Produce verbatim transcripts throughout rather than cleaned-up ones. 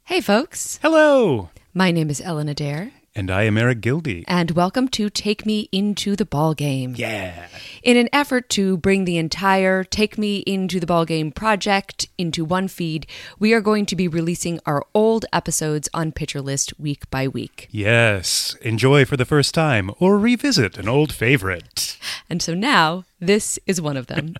Hey, folks. Hello. My name is Ellen Adair. And I am Eric Gildy. And welcome to Take Me Into the Ball Game. Yeah. In an effort to bring the entire Take Me Into the Ball Game project into one feed, we are going to be releasing our old episodes on Pitcher List week by week. Yes. Enjoy for the first time or revisit an old favorite. And so now, this is one of them.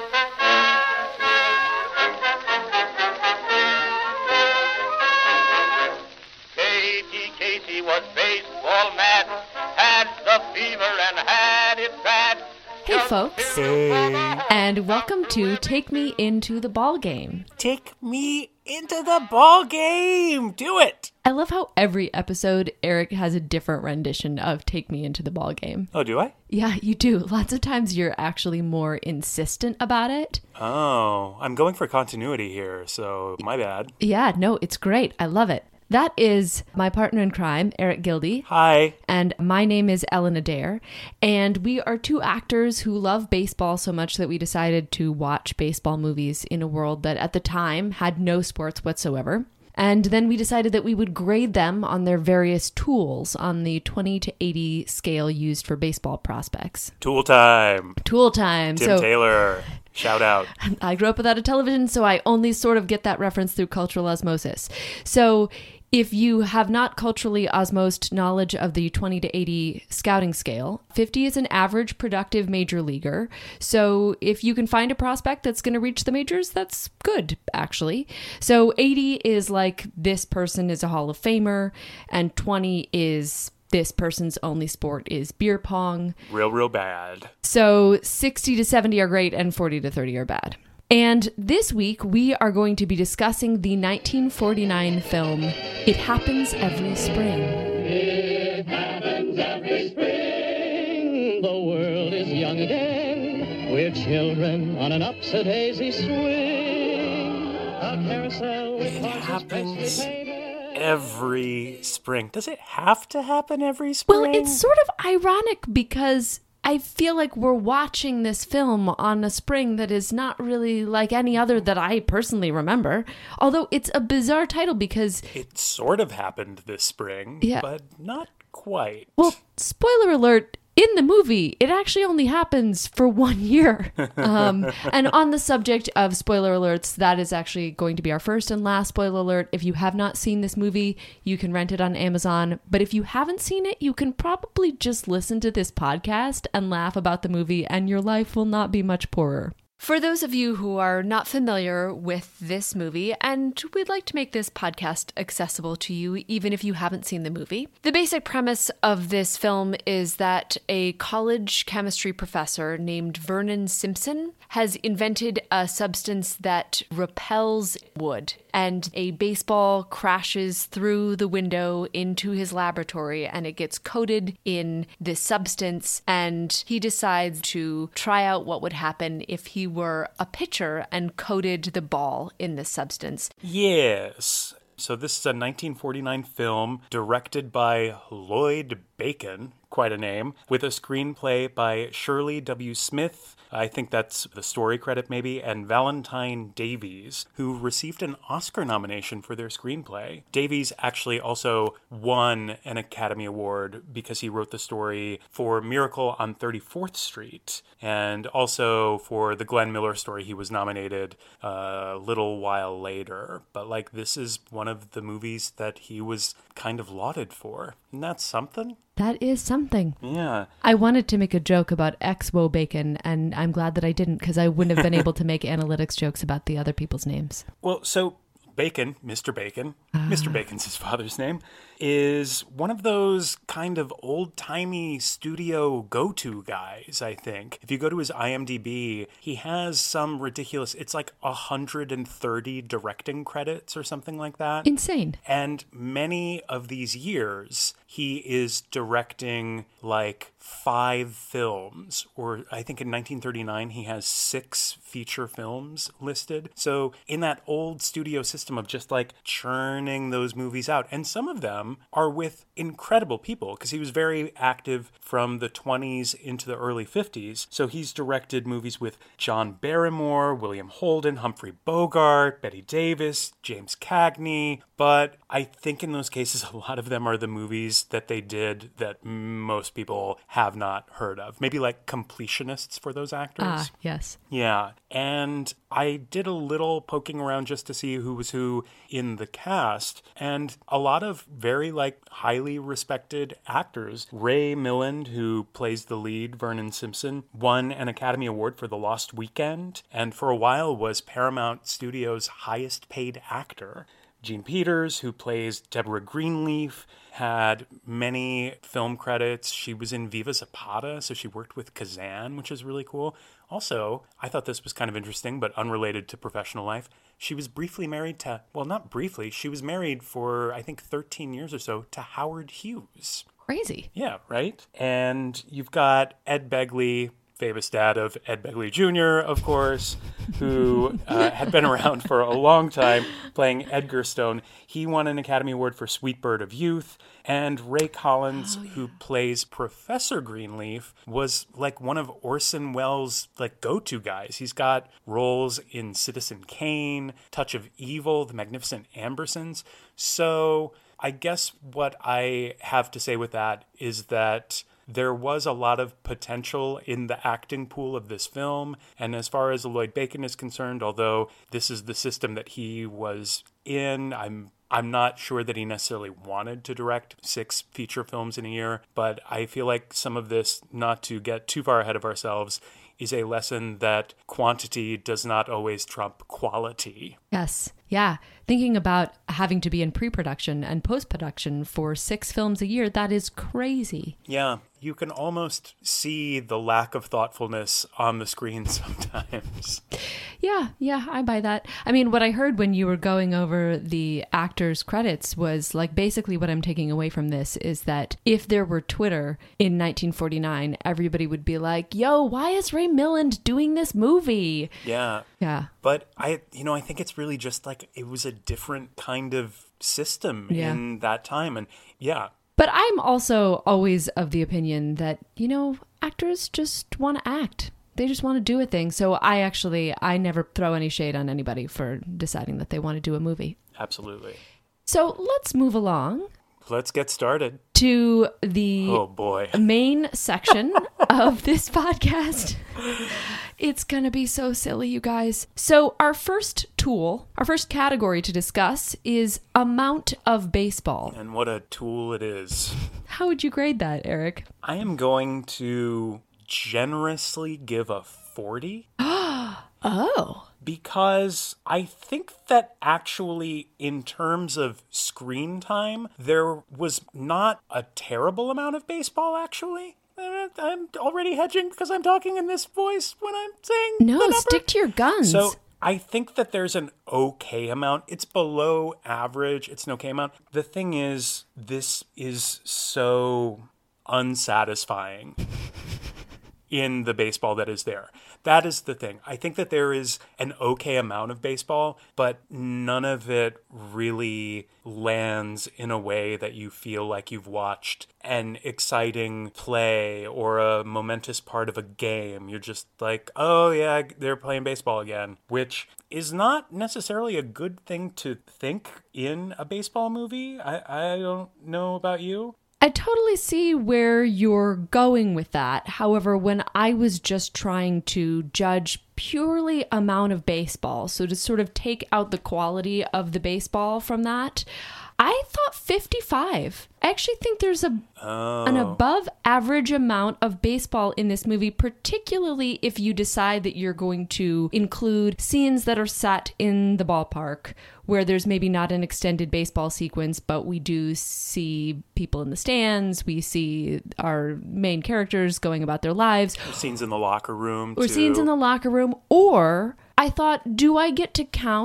Was baseball mad, had the fever and had it bad. Hey, folks. Hey. And welcome to Take Me Into the Ball Game. Take me into the ball game. Do it. I love how every episode Eric has a different rendition of Take Me Into the Ball Game. Oh, do I? Yeah, you do. Lots of times you're actually more insistent about it. Oh, I'm going for continuity here, so my bad. Yeah, no, it's great. I love it. That is my partner in crime, Eric Gildy. Hi. And my name is Ellen Adair. And we are two actors who love baseball so much that we decided to watch baseball movies in a world that at the time had no sports whatsoever. And then we decided that we would grade them on their various tools on the twenty to eighty scale used for baseball prospects. Tool time. Tool time. Tim so, Taylor. Shout out. I grew up without a television, so I only sort of get that reference through cultural osmosis. So if you have not culturally osmosed knowledge of the twenty to eighty scouting scale, fifty is an average productive major leaguer. So if you can find a prospect that's going to reach the majors, that's good, actually. So eighty is like this person is a Hall of Famer, and twenty is this person's only sport is beer pong. Real, real bad. So sixty to seventy are great, and forty to thirty are bad. And this week, we are going to be discussing the nineteen forty-nine film, It Happens Every Spring. It happens every spring, the world is young again. We're children on an upsy-daisy swing. A carousel with It horses happens freshly painted. every spring. Does it have to happen every spring? Well, it's sort of ironic because I feel like we're watching this film on a spring that is not really like any other that I personally remember. Although it's a bizarre title because, It sort of happened this spring, Yeah. but not quite. well, spoiler alert, in the movie, it actually only happens for one year. Um, and on the subject of spoiler alerts, that is actually going to be our first and last spoiler alert. If you have not seen this movie, you can rent it on Amazon. But if you haven't seen it, you can probably just listen to this podcast and laugh about the movie, and your life will not be much poorer. For those of you who are not familiar with this movie, and we'd like to make this podcast accessible to you even if you haven't seen the movie, the basic premise of this film is that a college chemistry professor named Vernon Simpson has invented a substance that repels wood, and a baseball crashes through the window into his laboratory and it gets coated in this substance, and he decides to try out what would happen if he were a pitcher and coated the ball in this substance. Yes. So this is a nineteen forty-nine film directed by Lloyd Bacon, quite a name, with a screenplay by Shirley W. Smith, I think that's the story credit maybe, and Valentine Davies, who received an Oscar nomination for their screenplay. Davies actually also won an Academy Award because he wrote the story for Miracle on thirty-fourth Street, and also for the Glenn Miller story he was nominated a little while later. But like, this is one of the movies that he was kind of lauded for. Isn't that something? That is something. Yeah. I wanted to make a joke about ex-Wo Bacon, and I'm glad that I didn't, because I wouldn't have been able to make analytics jokes about the other people's names. Well, so Bacon, Mister Bacon, Mister Bacon's his father's name, is one of those kind of old-timey studio go-to guys, I think. If you go to his I M D B, he has some ridiculous, it's like one hundred thirty directing credits or something like that. Insane. And many of these years, he is directing like five films, or I think in nineteen thirty-nine, he has six feature films listed. So in that old studio system system of just like churning those movies out. And some of them are with incredible people because he was very active from the twenties into the early fifties. So he's directed movies with John Barrymore, William Holden, Humphrey Bogart, Bette Davis, James Cagney. But I think in those cases, a lot of them are the movies that they did that most people have not heard of. Maybe like completionists for those actors. Ah, yes. Yeah. And I did a little poking around just to see who was who in the cast. And a lot of very like highly respected actors. Ray Milland, who plays the lead, Vernon Simpson, won an Academy Award for The Lost Weekend. And for a while was Paramount Studios' highest paid actor. Jean Peters, who plays Deborah Greenleaf, had many film credits. She was in Viva Zapata, so she worked with Kazan, which is really cool. Also, I thought this was kind of interesting, but unrelated to professional life. She was briefly married to, well, not briefly, she was married for, I think, thirteen years or so to Howard Hughes. Crazy. Yeah, right? And you've got Ed Begley, famous dad of Ed Begley Junior, of course, who uh, had been around for a long time playing Edgar Stone. He won an Academy Award for Sweet Bird of Youth. And Ray Collins, oh, yeah. who plays Professor Greenleaf, was like one of Orson Welles' like go-to guys. He's got roles in Citizen Kane, Touch of Evil, The Magnificent Ambersons. So I guess what I have to say with that is that there was a lot of potential in the acting pool of this film. And as far as Lloyd Bacon is concerned, although this is the system that he was in, I'm I'm not sure that he necessarily wanted to direct six feature films in a year. But I feel like some of this, not to get too far ahead of ourselves, is a lesson that quantity does not always trump quality. Yes. Yeah. Thinking about having to be in pre-production and post-production for six films a year, that is crazy. Yeah. You can almost see the lack of thoughtfulness on the screen sometimes. Yeah, yeah, I buy that. I mean, what I heard when you were going over the actors' credits was like basically what I'm taking away from this is that if there were Twitter in nineteen forty-nine, everybody would be like, yo, why is Ray Milland doing this movie? Yeah. Yeah. But I, you know, I think it's really just like it was a different kind of system yeah. in that time. And yeah. But I'm also always of the opinion that, you know, actors just want to act. They just want to do a thing. So I actually, I never throw any shade on anybody for deciding that they want to do a movie. Absolutely. So let's move along. Let's get started. To the oh boy. main section of this podcast. It's going to be so silly, you guys. So our first tool, our first category to discuss is amount of baseball. And what a tool it is. How would you grade that, Eric? I am going to generously give a forty. Oh. Because I think that actually, in terms of screen time, there was not a terrible amount of baseball, actually. I'm already hedging because I'm talking in this voice when I'm saying No, stick to your guns. So I think that there's an okay amount. It's below average. It's an okay amount. The thing is, this is so unsatisfying in the baseball that is there. That is the thing. I think that there is an okay amount of baseball, but none of it really lands in a way that you feel like you've watched an exciting play or a momentous part of a game. You're just like, oh yeah, they're playing baseball again, which is not necessarily a good thing to think in a baseball movie. I, I don't know about you. I totally see where you're going with that. However, when I was just trying to judge purely amount of baseball, so to sort of take out the quality of the baseball from that, I thought fifty-five. I actually think there's a oh. an above average amount of baseball in this movie, particularly if you decide that you're going to include scenes that are set in the ballpark where there's maybe not an extended baseball sequence, but we do see people in the stands. We see our main characters going about their lives. Scenes in the locker room. Or too. scenes in the locker room. Or I thought, do I get to count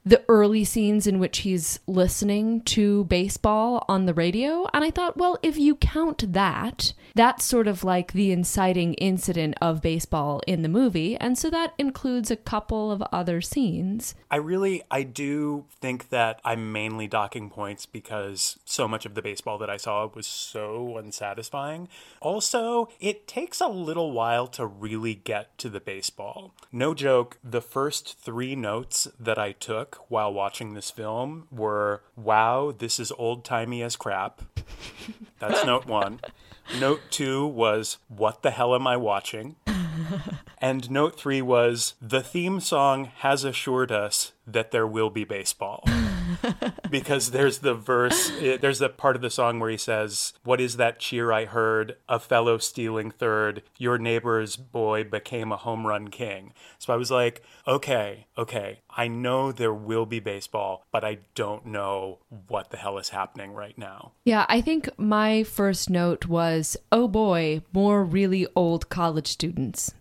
the early scenes in which he's listening to baseball on the radio. And I thought, well, if you count that, that's sort of like the inciting incident of baseball in the movie. And so that includes a couple of other scenes. I really, I do think that I'm mainly docking points because so much of the baseball that I saw was so unsatisfying. Also, it takes a little while to really get to the baseball. No joke, the first three notes that I took while watching this film were, wow, this is old-timey as crap. That's note one. Note two was, what the hell am I watching? And note three was, the theme song has assured us that there will be baseball. Because there's the verse, there's the part of the song where he says, what is that cheer I heard? A fellow stealing third. Your neighbor's boy became a home run king. So I was like, okay, okay, I know there will be baseball, but I don't know what the hell is happening right now. Yeah, I think my first note was, oh boy, more really old college students.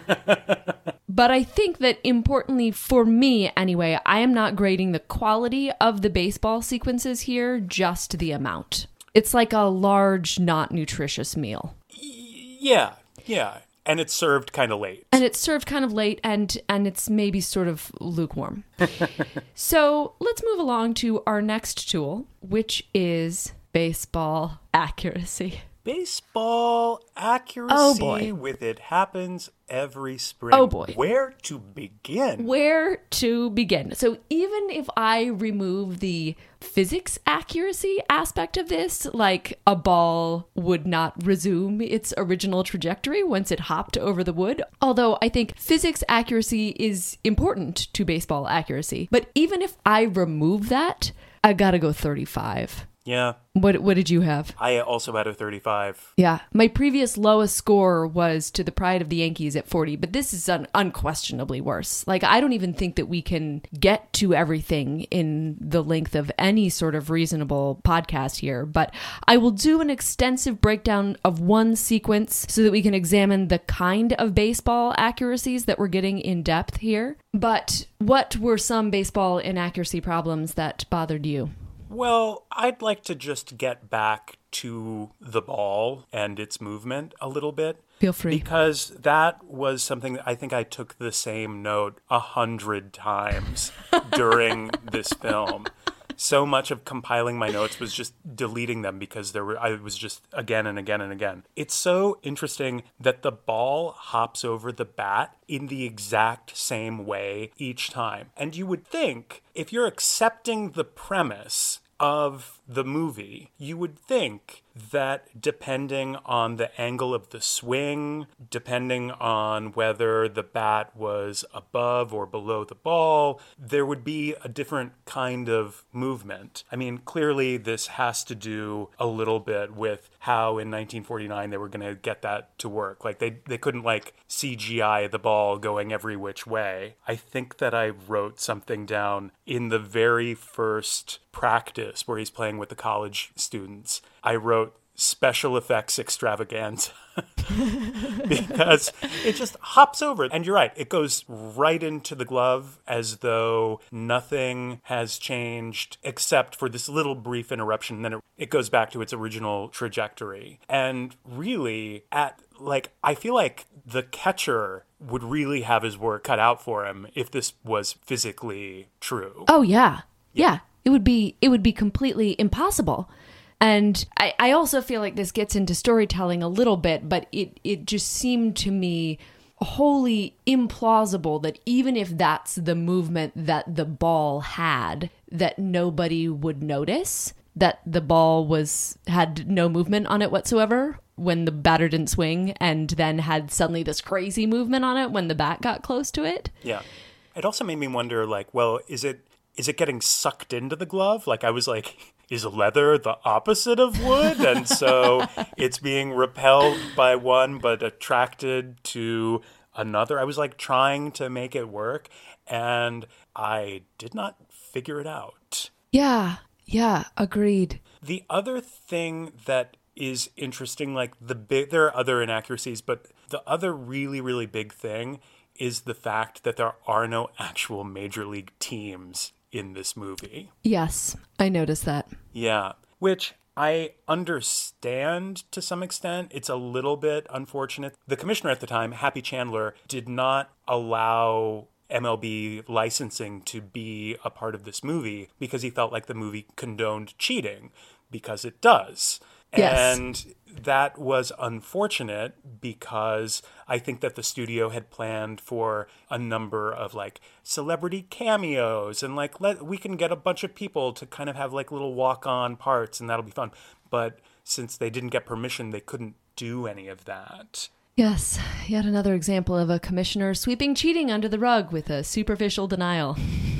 But I think that importantly for me anyway, I am not grading the quality of the baseball sequences here, just the amount. It's like a large, not nutritious meal. Yeah, yeah. And it's served kind of late. And it's served kind of late, and, and it's maybe sort of lukewarm. So let's move along to our next tool, which is baseball accuracy. Baseball accuracy Oh, boy. with it happens every spring. Oh, boy. Where to begin? Where to begin? So even if I remove the physics accuracy aspect of this, like a ball would not resume its original trajectory once it hopped over the wood, although I think physics accuracy is important to baseball accuracy. But even if I remove that, I gotta go thirty-five. Yeah. What what did you have? I also had a thirty-five. Yeah. My previous lowest score was To the Pride of the Yankees at forty, but this is un- unquestionably worse. Like, I don't even think that we can get to everything in the length of any sort of reasonable podcast here, but I will do an extensive breakdown of one sequence so that we can examine the kind of baseball accuracies that we're getting in depth here. But what were some baseball inaccuracy problems that bothered you? Well, I'd like to just get back to the ball and its movement a little bit. Feel free. Because that was something that I think I took the same note a hundred times during this film. So much of compiling my notes was just deleting them because there were I was just again and again and again. It's so interesting that the ball hops over the bat in the exact same way each time. And you would think, if you're accepting the premise of the movie, you would think that depending on the angle of the swing, depending on whether the bat was above or below the ball, there would be a different kind of movement. I mean, clearly this has to do a little bit with how in nineteen forty-nine they were going to get that to work. Like they, they couldn't like C G I the ball going every which way. I think that I wrote something down in the very first practice where he's playing with the college students. I wrote special effects extravaganza because it just hops over. And you're right, it goes right into the glove as though nothing has changed except for this little brief interruption. And then it, it goes back to its original trajectory. And really, at like, I feel like the catcher would really have his work cut out for him if this was physically true. Oh, yeah. Yeah. yeah. It would be it would be completely impossible. And I, I also feel like this gets into storytelling a little bit, but it, it just seemed to me wholly implausible that even if that's the movement that the ball had, that nobody would notice that the ball was had no movement on it whatsoever when the batter didn't swing, and then had suddenly this crazy movement on it when the bat got close to it. Yeah. It also made me wonder, like, well, is it is it getting sucked into the glove? Like, I was like, is leather the opposite of wood? And so it's being repelled by one but attracted to another. I was like trying to make it work, and I did not figure it out. Yeah, yeah, agreed. The other thing that is interesting, like the big, there are other inaccuracies, but the other really, really big thing is the fact that there are no actual major league teams in this movie. Yes, I noticed that. Yeah, which I understand to some extent. It's a little bit unfortunate. The commissioner at the time, Happy Chandler, did not allow M L B licensing to be a part of this movie because he felt like the movie condoned cheating, because it does. Yes. And that was unfortunate because I think that the studio had planned for a number of like celebrity cameos and like let we can get a bunch of people to kind of have like little walk-on parts and that'll be fun. But since they didn't get permission, they couldn't do any of that. Yes, yet another example of a commissioner sweeping cheating under the rug with a superficial denial.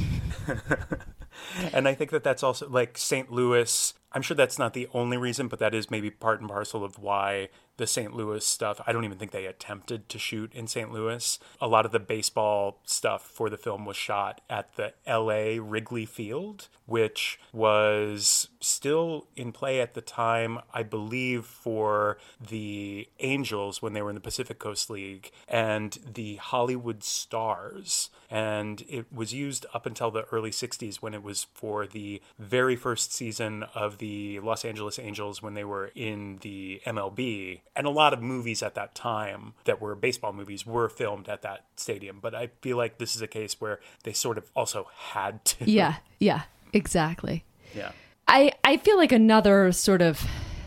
And I think that that's also like Saint Louis. I'm sure that's not the only reason, but that is maybe part and parcel of why the Saint Louis stuff, I don't even think they attempted to shoot in Saint Louis. A lot of the baseball stuff for the film was shot at the L A Wrigley Field, which was still in play at the time, I believe, for the Angels when they were in the Pacific Coast League and the Hollywood Stars. And it was used up until the early sixties when it was for the very first season of the Los Angeles Angels when they were in the M L B. And a lot of movies at that time that were baseball movies were filmed at that stadium. But I feel like this is a case where they sort of also had to. Yeah, yeah, exactly. Yeah. I, I feel like another sort of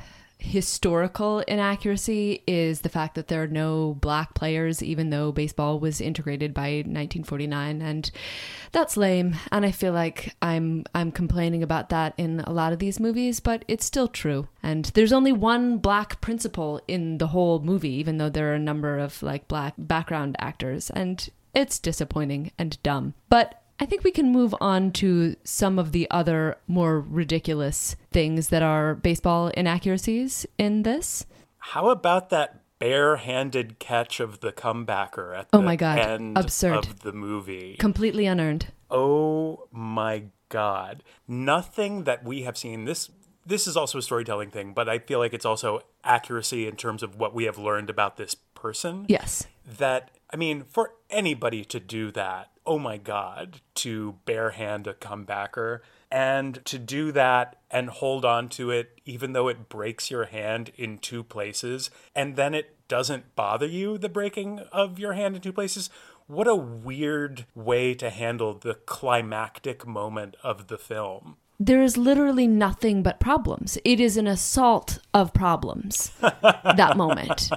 historical inaccuracy is the fact that there are no black players, even though baseball was integrated by nineteen forty-nine, and that's lame. And I feel like I'm I'm complaining about that in a lot of these movies, but it's still true. And there's only one black principal in the whole movie, even though there are a number of like black background actors, and it's disappointing and dumb. But I think we can move on to some of the other more ridiculous things that are baseball inaccuracies in this. How about that bare-handed catch of the comebacker at the oh my God. end Absurd. of the movie? Completely unearned. Oh my God. Nothing that we have seen. This this is also a storytelling thing, but I feel like it's also accuracy in terms of what we have learned about this person. Yes. That, I mean, for anybody to do that, oh my God, to barehand a comebacker and to do that and hold on to it even though it breaks your hand in two places and then it doesn't bother you, the breaking of your hand in two places. What a weird way to handle the climactic moment of the film. There is literally nothing but problems. It is an assault of problems, that moment.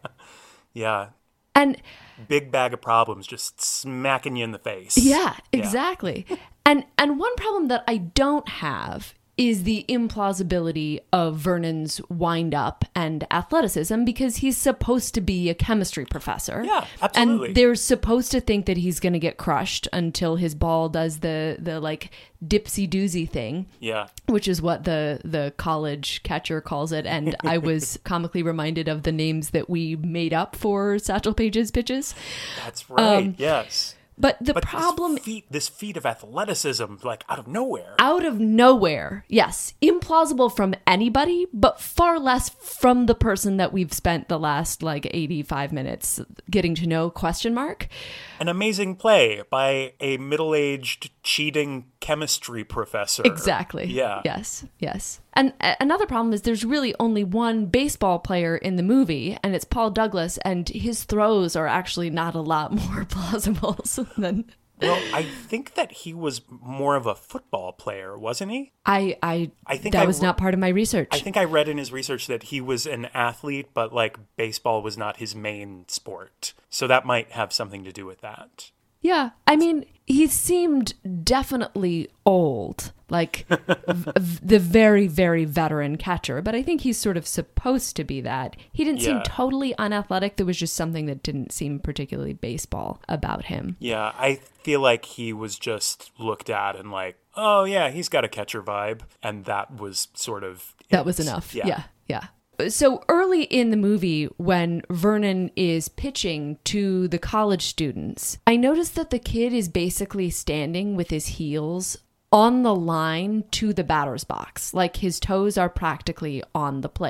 Yeah. And big bag of problems just smacking you in the face. yeah, exactly. Yeah. And and one problem that I don't have is the implausibility of Vernon's wind-up and athleticism because he's supposed to be a chemistry professor. Yeah, absolutely. And they're supposed to think that he's going to get crushed until his ball does the, the like, dipsy-doozy thing. Yeah. Which is what the, the college catcher calls it. And I was comically reminded of the names that we made up for Satchel Paige's pitches. That's right, um, yes. But the but problem... This feat, this feat of athleticism, like, out of nowhere. Out of nowhere, yes. Implausible from anybody, but far less from the person that we've spent the last, like, eighty-five minutes getting to know, question mark. An amazing play by a middle-aged, cheating chemistry professor. Exactly. Yeah. Yes, yes. And a- another problem is there's really only one baseball player in the movie, and it's Paul Douglas, and his throws are actually not a lot more plausible than... Well, I think that he was more of a football player, wasn't he? I, I, I think that I was re- not part of my research. I think I read in his research that he was an athlete, but like baseball was not his main sport. So that might have something to do with that. Yeah, I mean, he seemed definitely old, like v- v- the very, very veteran catcher, but I think he's sort of supposed to be that. He didn't Yeah. seem totally unathletic. There was just something that didn't seem particularly baseball about him. Yeah, I feel like he was just looked at and like, oh yeah, he's got a catcher vibe. And that was sort of... That was it. enough. Yeah. yeah, yeah. So early in the movie, when Vernon is pitching to the college students, I noticed that the kid is basically standing with his heels on the line to the batter's box. Like his toes are practically on the plate.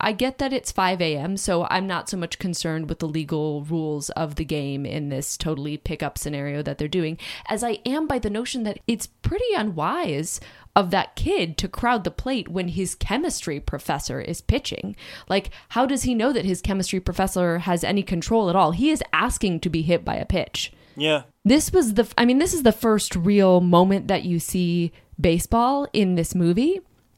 I get that it's five a.m., so I'm not so much concerned with the legal rules of the game in this totally pickup scenario that they're doing, as I am by the notion that it's pretty unwise of that kid to crowd the plate when his chemistry professor is pitching. Like, how does he know that his chemistry professor has any control at all? He is asking to be hit by a pitch. Yeah. This was the, I mean, this is the first real moment that you see baseball in this movie.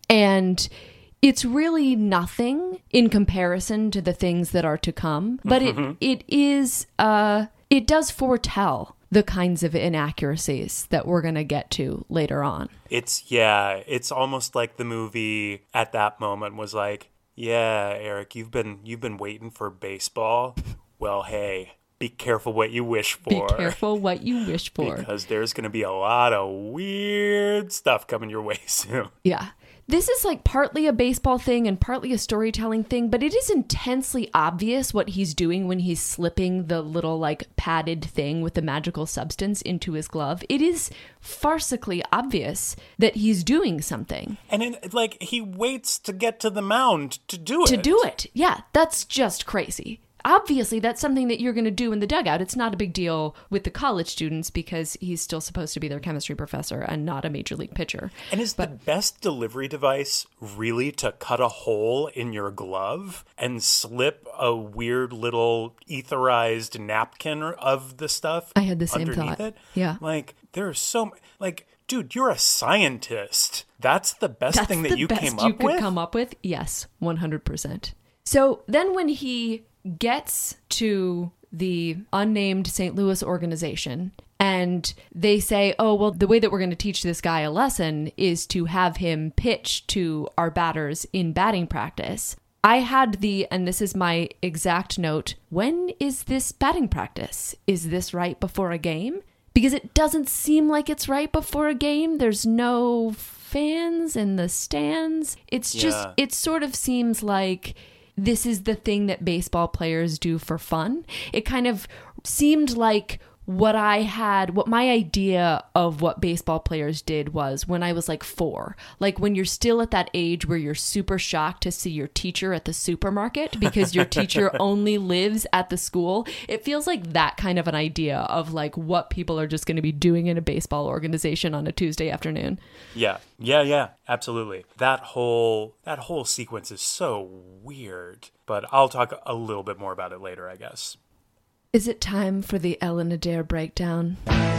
And it's really nothing in comparison to the things that are to come. But Mm-hmm. it it is, uh, it does foretell the kinds of inaccuracies that we're going to get to later on. It's, yeah, it's almost like the movie at that moment was like, yeah, Eric, you've been you've been waiting for baseball. Well, hey, be careful what you wish Be for. careful what you wish for. Because there's going to be a lot of weird stuff coming your way soon. Yeah. This is like partly a baseball thing and partly a storytelling thing, but it is intensely obvious what he's doing when he's slipping the little like padded thing with the magical substance into his glove. It is farcically obvious that he's doing something. And it, like he waits to get to the mound to do it. To do it. Yeah, that's just crazy. Obviously, that's something that you're going to do in the dugout. It's not a big deal with the college students because he's still supposed to be their chemistry professor and not a major league pitcher. And is the best delivery device really to cut a hole in your glove and slip a weird little etherized napkin of the stuff I had the same underneath thought. it? Yeah. Like, there's so... Like, dude, you're a scientist. That's the best That's thing that the you best came you up could with? come up with? Yes, one hundred percent. So then when he gets to the unnamed Saint Louis organization and they say, oh, well, the way that we're going to teach this guy a lesson is to have him pitch to our batters in batting practice. I had the, and this is my exact note, when is this batting practice? Is this right before a game? Because it doesn't seem like it's right before a game. There's no fans in the stands. It's just, Yeah. it sort of seems like this is the thing that baseball players do for fun. It kind of seemed like what I had, what my idea of what baseball players did was when I was like four. Like when you're still at that age where you're super shocked to see your teacher at the supermarket because your teacher only lives at the school. It feels like that kind of an idea of like what people are just going to be doing in a baseball organization on a Tuesday afternoon. Yeah. Yeah, yeah, absolutely. That whole that whole sequence is so weird. But I'll talk a little bit more about it later, I guess. Is it time for the Ellen Adair breakdown?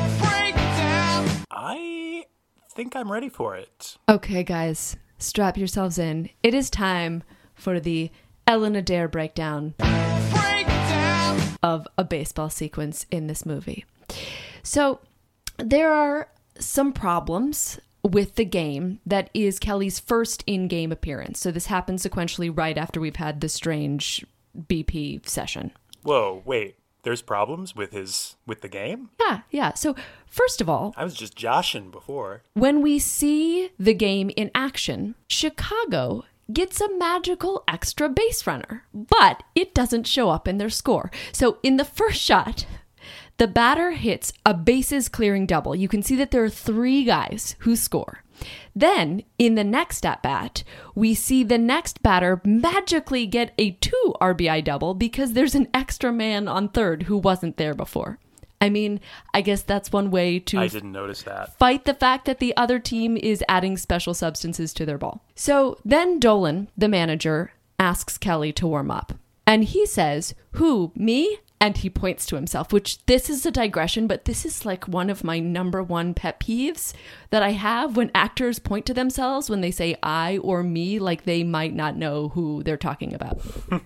I think I'm ready for it. Okay, guys, strap yourselves in. It is time for the Ellen Adair breakdown, breakdown of a baseball sequence in this movie. So, there are some problems with the game that is Kelly's first in-game appearance. So this happens sequentially right after we've had the strange B P session. Whoa, wait. There's problems with his with the game? Yeah, yeah. So first of all, I was just joshing before. when we see the game in action, Chicago gets a magical extra base runner, but it doesn't show up in their score. So in the first shot, the batter hits a bases clearing double. You can see that there are three guys who score. Then, in the next at-bat, we see the next batter magically get a two R B I double because there's an extra man on third who wasn't there before. I mean, I guess that's one way to I didn't notice that. fight the fact that the other team is adding special substances to their ball. So then Dolan, the manager, asks Kelly to warm up. And he says, who, me? And he points to himself, which this is a digression, but this is like one of my number one pet peeves that I have when actors point to themselves when they say I or me, like they might not know who they're talking about.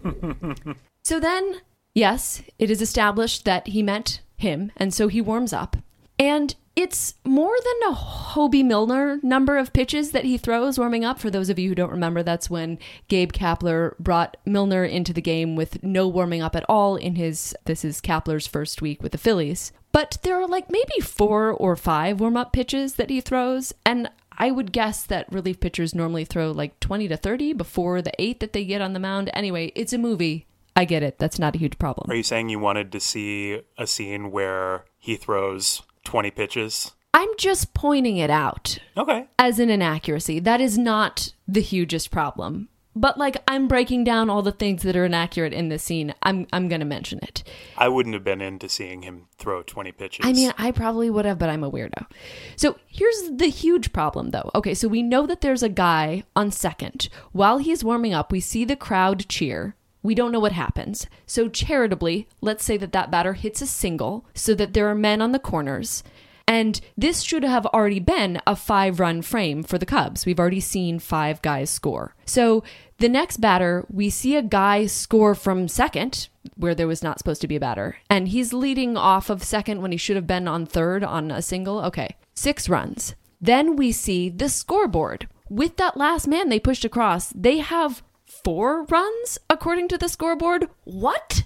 So then, yes, it is established that he meant him, and so he warms up. And it's more than a Hobie Milner number of pitches that he throws warming up. For those of you who don't remember, that's when Gabe Kapler brought Milner into the game with no warming up at all in his, this is Kapler's first week with the Phillies. But there are like maybe four or five warm-up pitches that he throws, and I would guess that relief pitchers normally throw like twenty to thirty before the eight that they get on the mound. Anyway, it's a movie. I get it. That's not a huge problem. Are you saying you wanted to see a scene where he throws twenty pitches? I'm just pointing it out Okay. as an inaccuracy. That is not the hugest problem. but like I'm breaking down all the things that are inaccurate in this scene. I'm I'm going to mention it. I wouldn't have been into seeing him throw twenty pitches. I mean, I probably would have, but I'm a weirdo. So here's the huge problem, though. Okay, so we know that there's a guy on second. While he's warming up, we see the crowd cheer. We don't know what happens. So charitably, let's say that that batter hits a single so that there are men on the corners. And this should have already been a five-run frame for the Cubs. We've already seen five guys score. So the next batter, we see a guy score from second, where there was not supposed to be a batter. And he's leading off of second when he should have been on third on a single. Okay, six runs. Then we see the scoreboard. With that last man they pushed across, they have four runs, according to the scoreboard. What?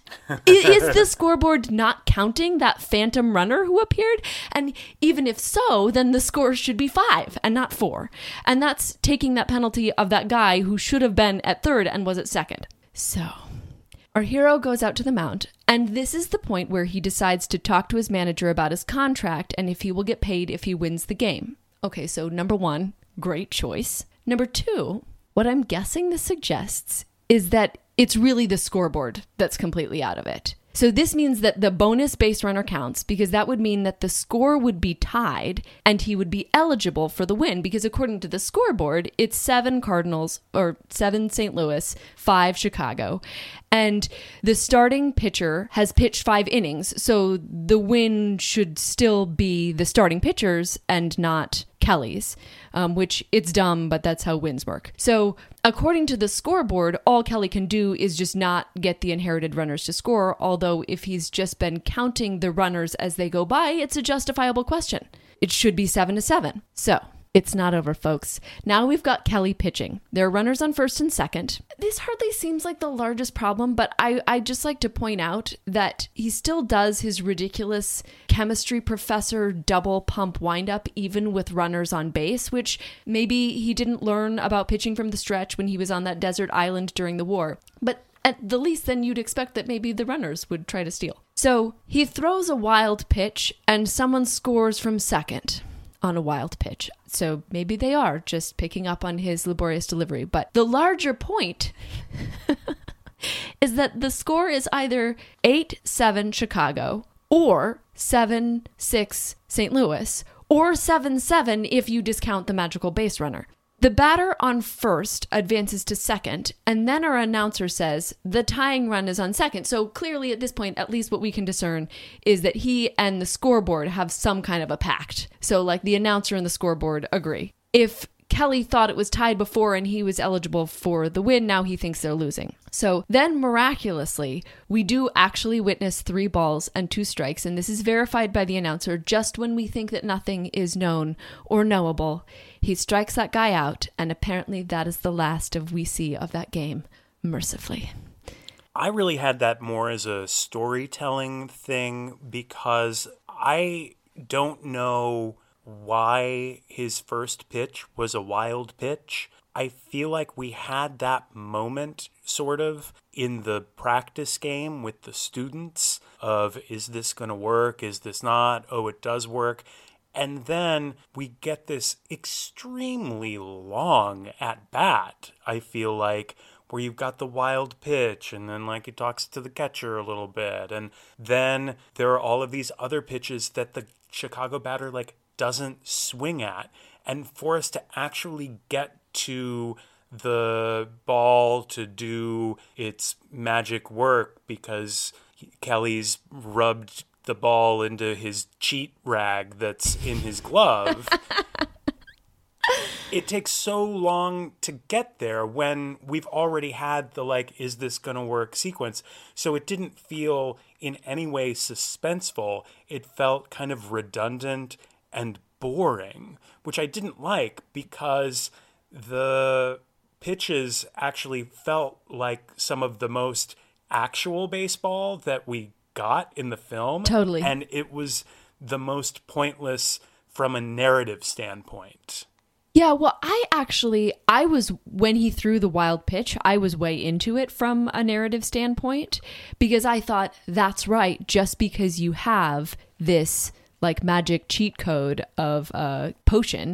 Is the scoreboard not counting that phantom runner who appeared? And even if so, then the score should be five and not four. And that's taking that penalty of that guy who should have been at third and was at second. So our hero goes out to the mound, and this is the point where he decides to talk to his manager about his contract and if he will get paid if he wins the game. Okay, so number one, great choice. Number two, what I'm guessing this suggests is that it's really the scoreboard that's completely out of it. So this means that the bonus base runner counts because that would mean that the score would be tied and he would be eligible for the win because according to the scoreboard, it's seven Cardinals or seven Saint Louis, five Chicago. And the starting pitcher has pitched five innings. So the win should still be the starting pitcher's and not Kelly's, um, which it's dumb, but that's how wins work. So according to the scoreboard, all Kelly can do is just not get the inherited runners to score. Although if he's just been counting the runners as they go by, it's a justifiable question. It should be seven to seven. So it's not over, folks. Now we've got Kelly pitching. There are runners on first and second. This hardly seems like the largest problem, but I, I just like to point out that he still does his ridiculous chemistry professor double pump windup even with runners on base, which maybe he didn't learn about pitching from the stretch when he was on that desert island during the war. But at the least, then you'd expect that maybe the runners would try to steal. So he throws a wild pitch and someone scores from second on a wild pitch. So maybe they are just picking up on his laborious delivery. But the larger point is that the score is either eight seven Chicago or seven six Saint Louis or seven seven if you discount the magical base runner. The batter on first advances to second, and then our announcer says the tying run is on second. So clearly at this point, at least what we can discern is that he and the scoreboard have some kind of a pact. So like the announcer and the scoreboard agree. If Kelly thought it was tied before and he was eligible for the win, now he thinks they're losing. So then miraculously, we do actually witness three balls and two strikes, and this is verified by the announcer just when we think that nothing is known or knowable. He strikes that guy out, and apparently that is the last of we see of that game, mercifully. I really had that more as a storytelling thing because I don't know why his first pitch was a wild pitch. I feel like we had that moment sort of in the practice game with the students of, is this going to work? Is this not? Oh, it does work. And then we get this extremely long at bat, I feel like, where you've got the wild pitch and then like he talks to the catcher a little bit. And then there are all of these other pitches that the Chicago batter like doesn't swing at. And for us to actually get to the ball to do its magic work because Kelly's rubbed the ball into his cheat rag that's in his glove. It takes so long to get there when we've already had the like, is this going to work sequence? So it didn't feel in any way suspenseful. It felt kind of redundant and boring, which I didn't like because the pitches actually felt like some of the most actual baseball that we got in the film. Totally. And it was the most pointless from a narrative standpoint. Yeah, well, I actually, I was, when he threw the wild pitch, I was way into it from a narrative standpoint because I thought, that's right, just because you have this like magic cheat code of a potion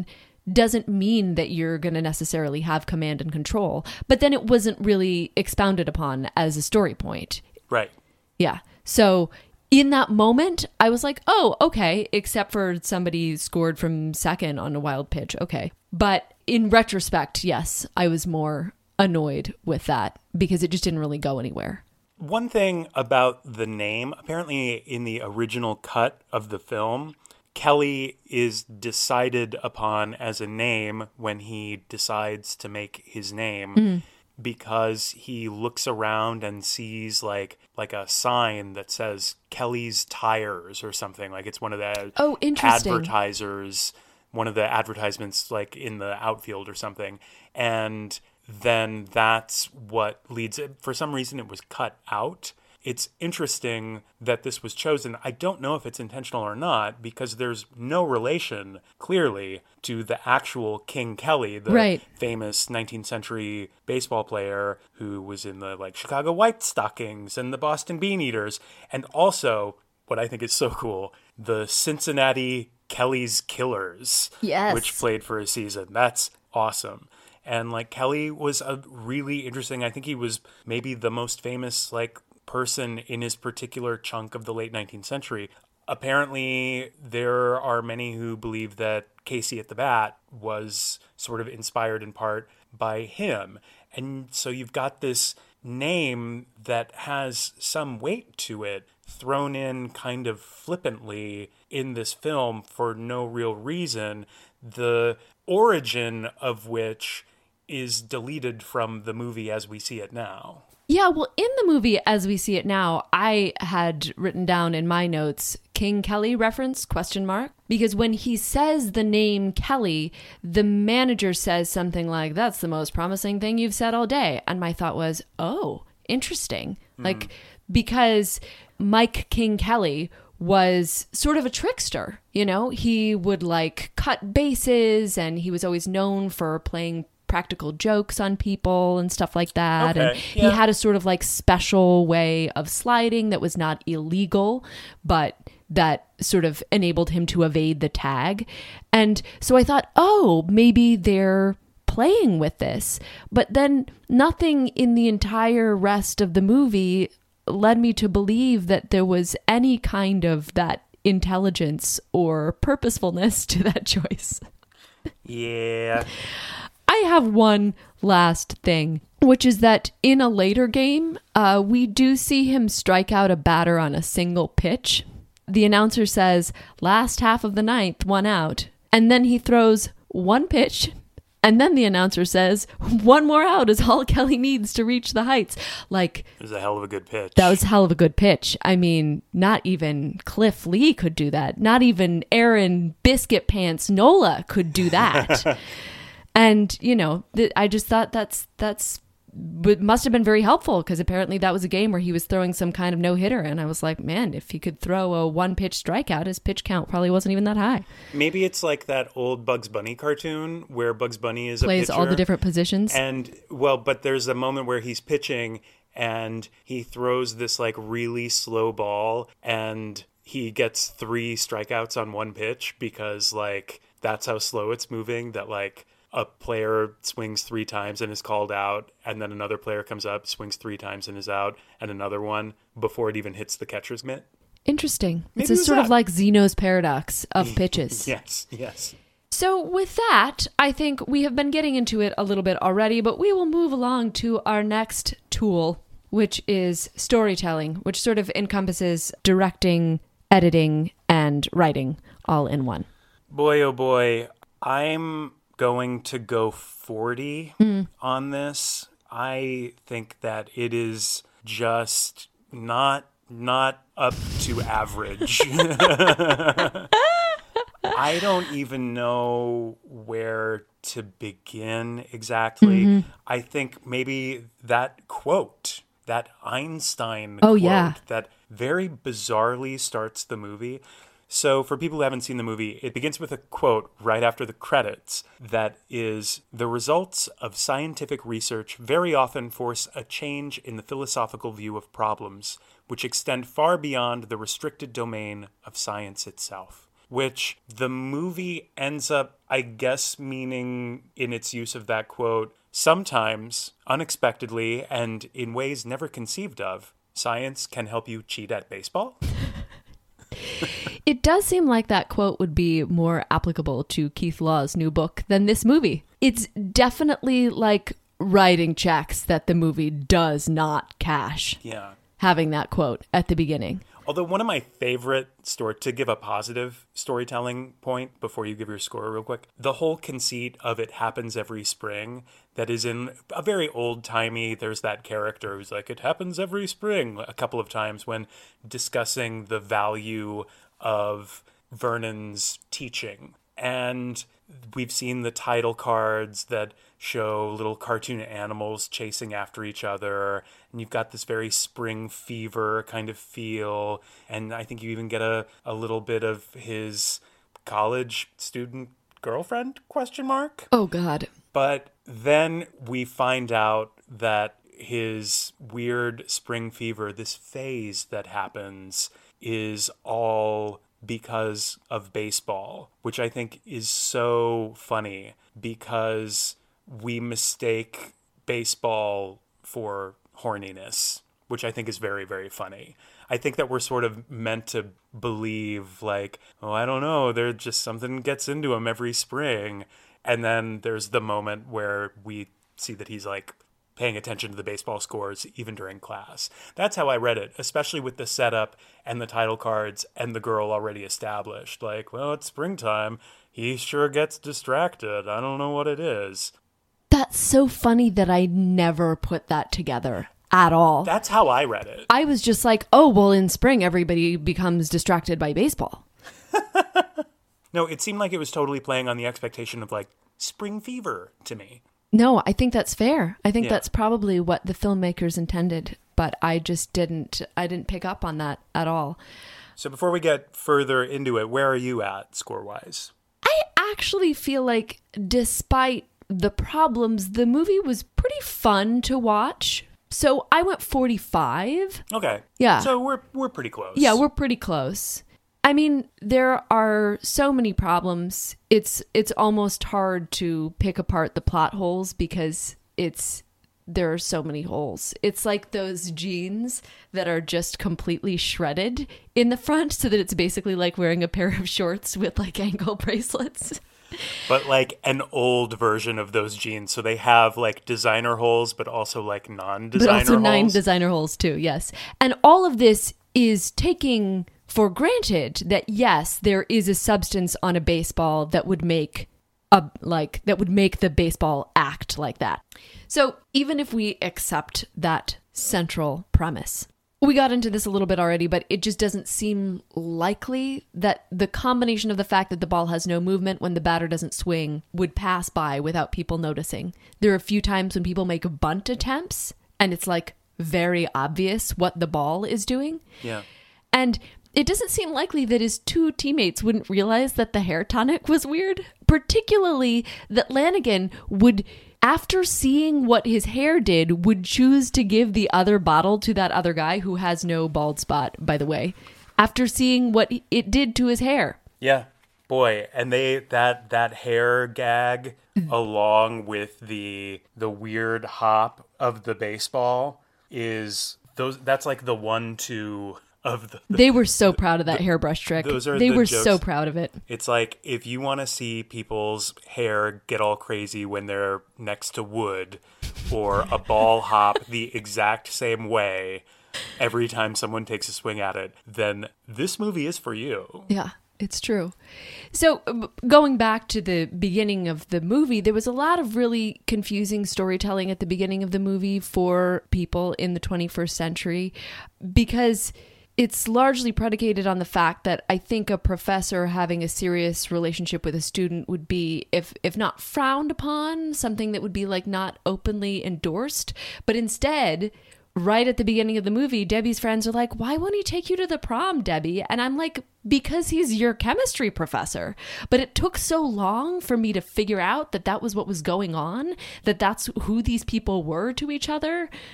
doesn't mean that you're going to necessarily have command and control. But then it wasn't really expounded upon as a story point. Right. Yeah. So in that moment, I was like, oh, okay, except for somebody scored from second on a wild pitch. Okay. But in retrospect, yes, I was more annoyed with that because it just didn't really go anywhere. One thing about the name, apparently in the original cut of the film, Kelly is decided upon as a name when he decides to make his name. Mm-hmm. Because he looks around and sees like like a sign that says Kelly's Tires or something. Like it's one of the oh, interesting. advertisers, one of the advertisements like in the outfield or something. And then that's what leads it. For some reason, it was cut out. It's interesting that this was chosen. I don't know if it's intentional or not because there's no relation, clearly, to the actual King Kelly, the right. famous nineteenth century baseball player who was in the like Chicago White Stockings and the Boston Bean Eaters. And also, what I think is so cool, the Cincinnati Kelly's Killers, yes. which played for a season. That's awesome. And like Kelly was a really interesting, I think he was maybe the most famous like person in his particular chunk of the late nineteenth century. Apparently, there are many who believe that Casey at the Bat was sort of inspired in part by him. And so you've got this name that has some weight to it thrown in kind of flippantly in this film for no real reason, the origin of which is deleted from the movie as we see it now. Yeah, well, in the movie as we see it now, I had written down in my notes, King Kelly reference, question mark. Because when he says the name Kelly, the manager says something like, that's the most promising thing you've said all day. And my thought was, oh, interesting. Mm. Like, because Mike King Kelly was sort of a trickster, you know? He would like cut bases and he was always known for playing practical jokes on people and stuff like that. Okay, and yeah. he had a sort of like special way of sliding that was not illegal, but that sort of enabled him to evade the tag. And so I thought, oh, maybe they're playing with this. But then nothing in the entire rest of the movie led me to believe that there was any kind of that intelligence or purposefulness to that choice. Yeah. I have one last thing, which is that in a later game, uh, we do see him strike out a batter on a single pitch. The announcer says, last half of the ninth, one out. And then he throws one pitch. And then the announcer says, one more out is all Kelly needs to reach the heights. Like, it was a hell of a good pitch. That was a hell of a good pitch. I mean, not even Cliff Lee could do that. Not even Aaron Biscuit Pants Nola could do that. And, you know, th- I just thought that's, that's, it must have been very helpful because apparently that was a game where he was throwing some kind of no-hitter. And I was like, man, if he could throw a one-pitch strikeout, his pitch count probably wasn't even that high. Maybe it's like that old Bugs Bunny cartoon where Bugs Bunny is Plays a pitcher. all the different positions. And, well, but there's a moment where he's pitching and he throws this, like, really slow ball and he gets three strikeouts on one pitch because, like, that's how slow it's moving, that, like, a player swings three times and is called out, and then another player comes up, swings three times and is out, and another one before it even hits the catcher's mitt. Interesting. Maybe it's it a was sort that. of like Zeno's paradox of pitches. Yes, yes. So with that, I think we have been getting into it a little bit already, but we will move along to our next tool, which is storytelling, which sort of encompasses directing, editing, and writing all in one. Boy, oh boy, I'm going to go forty mm. on this. I think that it is just not not up to average. I don't even know where to begin exactly. Mm-hmm. I think maybe that quote, that Einstein oh, quote, yeah. that very bizarrely starts the movie. So for people who haven't seen the movie, it begins with a quote right after the credits that is, "The results of scientific research very often force a change in the philosophical view of problems, which extend far beyond the restricted domain of science itself." which the movie ends up, I guess, meaning in its use of that quote, sometimes, unexpectedly, and in ways never conceived of, science can help you cheat at baseball. It does seem like that quote would be more applicable to Keith Law's new book than this movie. It's definitely like writing checks that the movie does not cash. Yeah. Having that quote at the beginning. Although one of my favorite story, to give a positive storytelling point before you give your score real quick, the whole conceit of it happens every spring that is in a very old-timey, there's that character who's like, it happens every spring a couple of times when discussing the value of Vernon's teaching. And we've seen the title cards that show little cartoon animals chasing after each other. And you've got this very spring fever kind of feel. And I think you even get a, a little bit of his college student girlfriend, question mark. Oh, God. But then we find out that his weird spring fever, this phase that happens, is all because of baseball, which I think is so funny because we mistake baseball for horniness, which I think is very, very funny. I think that we're sort of meant to believe like, oh, I don't know, there just something gets into him every spring. And then there's the moment where we see that he's like paying attention to the baseball scores even during class. That's how I read it, especially with the setup and the title cards and the girl already established. Like, well, it's springtime. He sure gets distracted. I don't know what it is. That's so funny that I never put that together at all. That's how I read it. I was just like, oh, well, in spring, everybody becomes distracted by baseball. No, it seemed like it was totally playing on the expectation of like spring fever to me. No, I think that's fair. I think Yeah. that's probably what the filmmakers intended, but I just didn't, I didn't pick up on that at all. So before we get further into it, where are you at score-wise? I actually feel like despite the problems, the movie was pretty fun to watch. So I went forty-five. Okay. Yeah. So we're we're pretty close. Yeah, we're pretty close. I mean, there are so many problems. It's it's almost hard to pick apart the plot holes because it's there are so many holes. It's like those jeans that are just completely shredded in the front so that it's basically like wearing a pair of shorts with like ankle bracelets. But like an old version of those jeans. So they have like designer holes, but also like non-designer But also holes. nine designer holes too, yes. And all of this is taking for granted that yes, there is a substance on a baseball that would make a like that would make the baseball act like that. So even if we accept that central premise, we got into this a little bit already, but it just doesn't seem likely that the combination of the fact that the ball has no movement when the batter doesn't swing would pass by without people noticing. There are a few times when people make bunt attempts and it's like very obvious what the ball is doing. Yeah. And it doesn't seem likely that his two teammates wouldn't realize that the hair tonic was weird, particularly that Lanigan would, after seeing what his hair did, would choose to give the other bottle to that other guy who has no bald spot, by the way, after seeing what it did to his hair. Yeah. Boy, and they that that hair gag along with the the weird hop of the baseball is those that's like the one two of the, the They were so proud of that hairbrush trick. those are they the were jokes. so proud of it. It's like if you want to see people's hair get all crazy when they're next to wood or a ball hop the exact same way every time someone takes a swing at it, then this movie is for you. Yeah, it's true. So uh, going back to the beginning of the movie, there was a lot of really confusing storytelling at the beginning of the movie for people in the twenty-first century because it's largely predicated on the fact that I think a professor having a serious relationship with a student would be, if if not frowned upon, something that would be like not openly endorsed. But instead, right at the beginning of the movie, Debbie's friends are like, why won't he take you to the prom, Debbie? And I'm like, because he's your chemistry professor. But it took so long for me to figure out that that was what was going on, that that's who these people were to each other.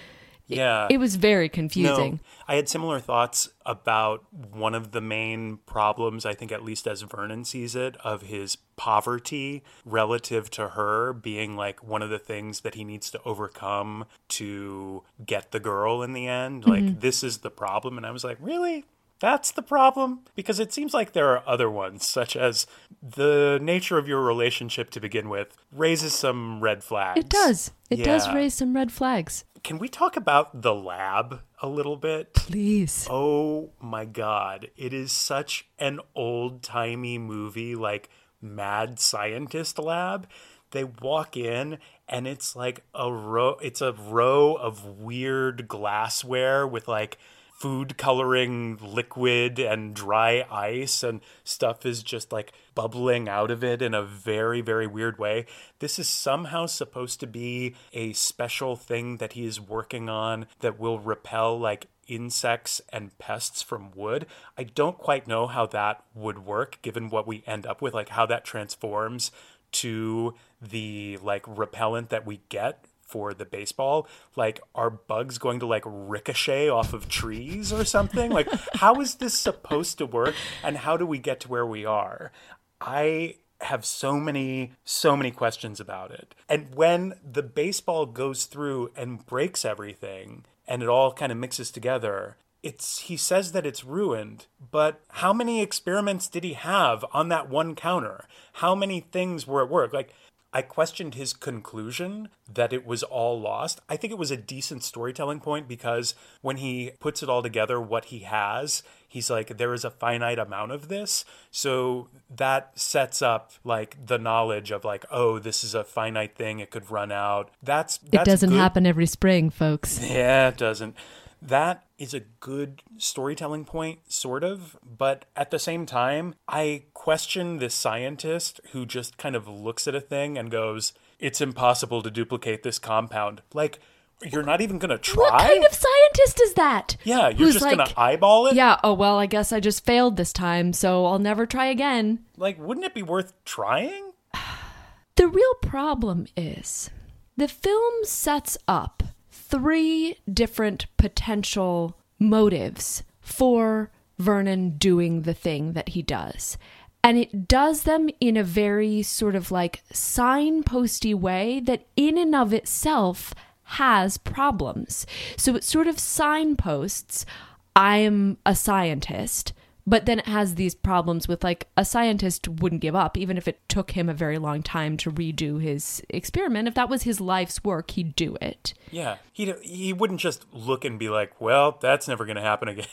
Yeah. It, it was very confusing. No, I had similar thoughts about one of the main problems, I think at least as Vernon sees it, of his poverty relative to her being like one of the things that he needs to overcome to get the girl in the end. Like, mm-hmm. This is the problem. And I was like, really? That's the problem? Because it seems like there are other ones, such as the nature of your relationship to begin with raises some red flags. It does. It yeah. does raise some red flags. Can we talk about The Lab a little bit? Please. Oh my God. It is such an old-timey movie, like Mad Scientist Lab. They walk in and it's like a row, it's a row of weird glassware with like food coloring liquid and dry ice, and stuff is just like bubbling out of it in a very, very weird way. This is somehow supposed to be a special thing that he is working on that will repel like insects and pests from wood. I don't quite know how that would work given what we end up with, like how that transforms to the like repellent that we get for the baseball. Like, are bugs going to like ricochet off of trees or something? Like, how is this supposed to work, and how do we get to where we are? I have so many, so many questions about it. And when the baseball goes through and breaks everything and it all kind of mixes together, it's, he says that it's ruined, but how many experiments did he have on that one counter? How many things were at work? Like, I questioned his conclusion that it was all lost. I think it was a decent storytelling point because when he puts it all together, what he has, he's like, there is a finite amount of this. So that sets up like the knowledge of like, oh, this is a finite thing. It could run out. That's, that's It doesn't good. happen every spring, folks. Yeah, it doesn't. That is a good storytelling point, sort of. But at the same time, I question this scientist who just kind of looks at a thing and goes, it's impossible to duplicate this compound. Like, you're not even going to try? What kind of scientist is that? Yeah, you're Who's just like, going to eyeball it? Yeah, oh, well, I guess I just failed this time, so I'll never try again. Like, wouldn't it be worth trying? The real problem is the film sets up three different potential motives for Vernon doing the thing that he does. And it does them in a very sort of like signposty way that in and of itself has problems. So it sort of signposts, I'm a scientist, but then it has these problems with like a scientist wouldn't give up, even if it took him a very long time to redo his experiment. If that was his life's work, he'd do it. Yeah, he he wouldn't just look and be like, well, that's never going to happen again.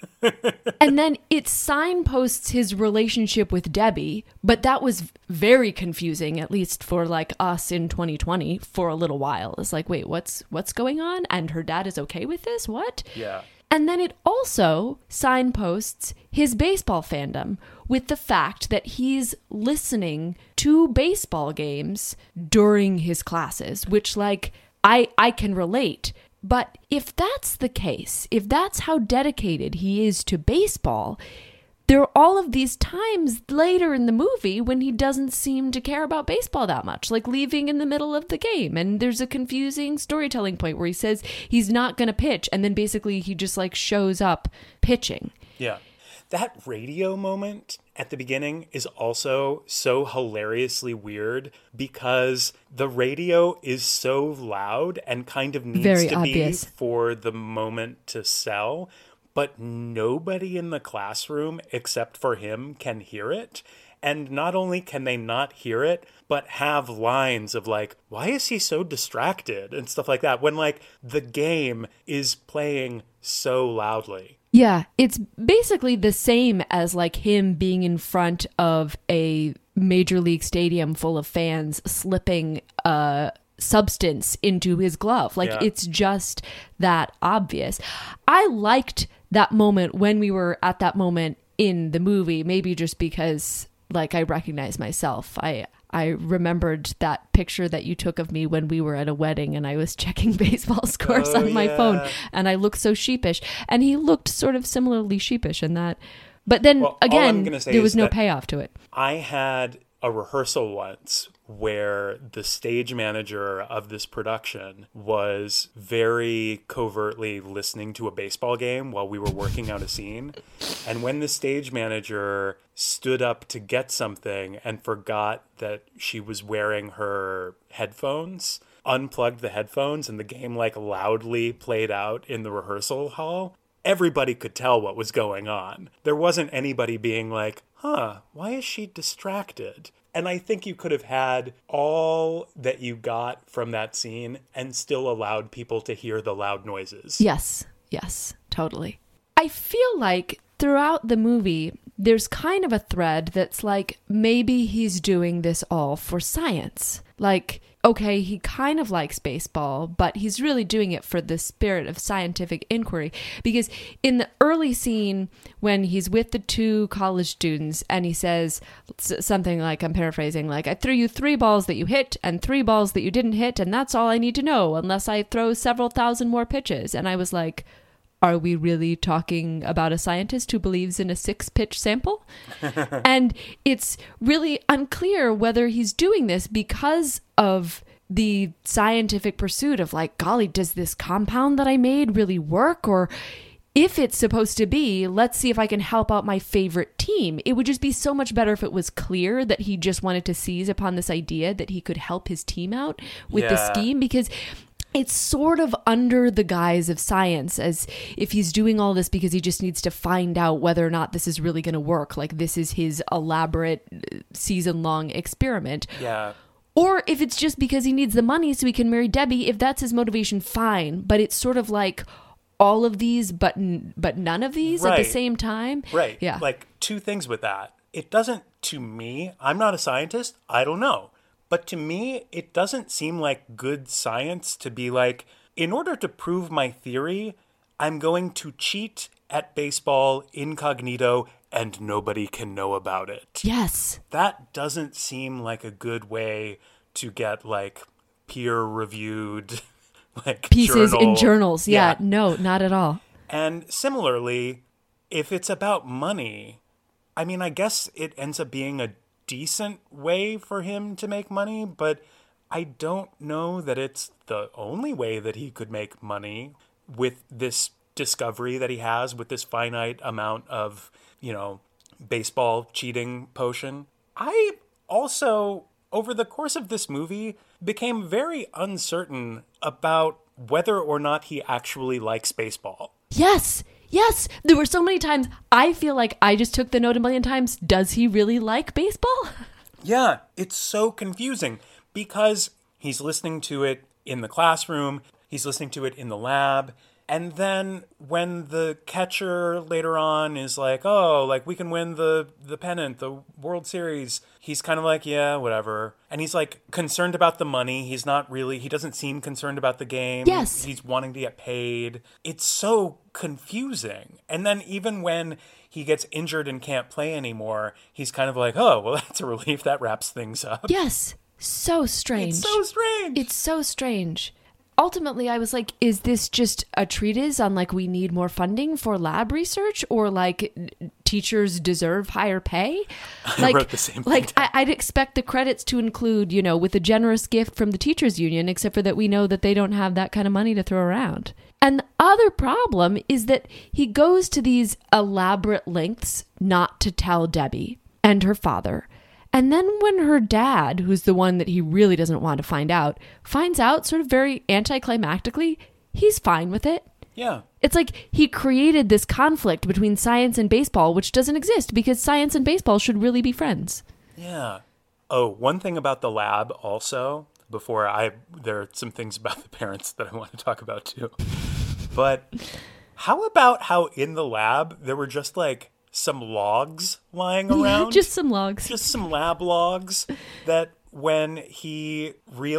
And then it signposts his relationship with Debbie, but that was very confusing, at least for like us in twenty twenty for a little while. It's like, wait, what's what's going on? And her dad is okay with this? What? Yeah. And then it also signposts his baseball fandom with the fact that he's listening to baseball games during his classes, which like I I can relate. But if that's the case, if that's how dedicated he is to baseball, there are all of these times later in the movie when he doesn't seem to care about baseball that much, like leaving in the middle of the game. And there's a confusing storytelling point where he says he's not going to pitch. And then basically he just like shows up pitching. Yeah. That radio moment at the beginning is also so hilariously weird because the radio is so loud and kind of needs Very to obvious. be for the moment to sell, but nobody in the classroom except for him can hear it. And not only can they not hear it, but have lines of like, why is he so distracted and stuff like that when like the game is playing so loudly. Yeah, it's basically the same as like him being in front of a major league stadium full of fans slipping a substance into his glove. Like, Yeah. it's just that obvious. I liked that moment when we were at that moment in the movie, maybe just because like I recognize myself. I I remembered that picture that you took of me when we were at a wedding and I was checking baseball scores Oh, on my yeah. phone and I looked so sheepish, and he looked sort of similarly sheepish in that. But then Well, all I'm again, gonna say there is was no that- payoff to it. I had a rehearsal once where the stage manager of this production was very covertly listening to a baseball game while we were working out a scene. And when the stage manager stood up to get something and forgot that she was wearing her headphones, unplugged the headphones, and the game like loudly played out in the rehearsal hall, everybody could tell what was going on. There wasn't anybody being like, huh, why is she distracted? And I think you could have had all that you got from that scene and still allowed people to hear the loud noises. Yes, yes, totally. I feel like throughout the movie, there's kind of a thread that's like, maybe he's doing this all for science. Like, okay, he kind of likes baseball, but he's really doing it for the spirit of scientific inquiry. Because in the early scene, when he's with the two college students and he says something like, I'm paraphrasing, like, I threw you three balls that you hit and three balls that you didn't hit, and that's all I need to know, unless I throw several thousand more pitches. And I was like, are we really talking about a scientist who believes in a six-pitch sample? And it's really unclear whether he's doing this because of the scientific pursuit of like, golly, does this compound that I made really work? Or if it's supposed to be, let's see if I can help out my favorite team. It would just be so much better if it was clear that he just wanted to seize upon this idea that he could help his team out with the Yeah. scheme, because it's sort of under the guise of science, as if he's doing all this because he just needs to find out whether or not this is really going to work. Like, this is his elaborate season-long experiment. Yeah. Or if it's just because he needs the money so he can marry Debbie. If that's his motivation, fine. But it's sort of like all of these, but n- but none of these at the Right. same time. Right. Yeah. Like, two things with that. It doesn't, to me, I'm not a scientist, I don't know. But to me, it doesn't seem like good science to be like, in order to prove my theory, I'm going to cheat at baseball incognito and nobody can know about it. Yes. That doesn't seem like a good way to get like peer-reviewed like Pieces journal. in journals. Yeah. Yeah. No, not at all. And similarly, if it's about money, I mean, I guess it ends up being a decent way for him to make money, but I don't know that it's the only way that he could make money with this discovery that he has, with this finite amount of, you know, baseball cheating potion. I also, over the course of this movie, became very uncertain about whether or not he actually likes baseball. Yes. Yes. There were so many times I feel like I just took the note a million times. Does he really like baseball? Yeah, it's so confusing because he's listening to it in the classroom, he's listening to it in the lab, and then when the catcher later on is like, oh, like we can win the, the pennant, the World Series, he's kind of like, yeah, whatever. And he's like concerned about the money. He's not really, he doesn't seem concerned about the game. Yes. He's wanting to get paid. It's so confusing. And then even when he gets injured and can't play anymore, he's kind of like, oh, well, that's a relief. That wraps things up. Yes. So strange. It's so strange. It's so strange. Ultimately, I was like, is this just a treatise on like we need more funding for lab research, or like teachers deserve higher pay? Like, I wrote the same thing like down. I, I'd expect the credits to include, you know, with a generous gift from the teachers union, except for that we know that they don't have that kind of money to throw around. And the other problem is that he goes to these elaborate lengths not to tell Debbie and her father. And then when her dad, who's the one that he really doesn't want to find out, finds out sort of very anticlimactically, he's fine with it. Yeah. It's like he created this conflict between science and baseball, which doesn't exist because science and baseball should really be friends. Yeah. Oh, one thing about the lab also, before I, there are some things about the parents that I want to talk about too. But how about how in the lab there were just like some logs lying Yeah, around? just some logs. Just some lab logs that when he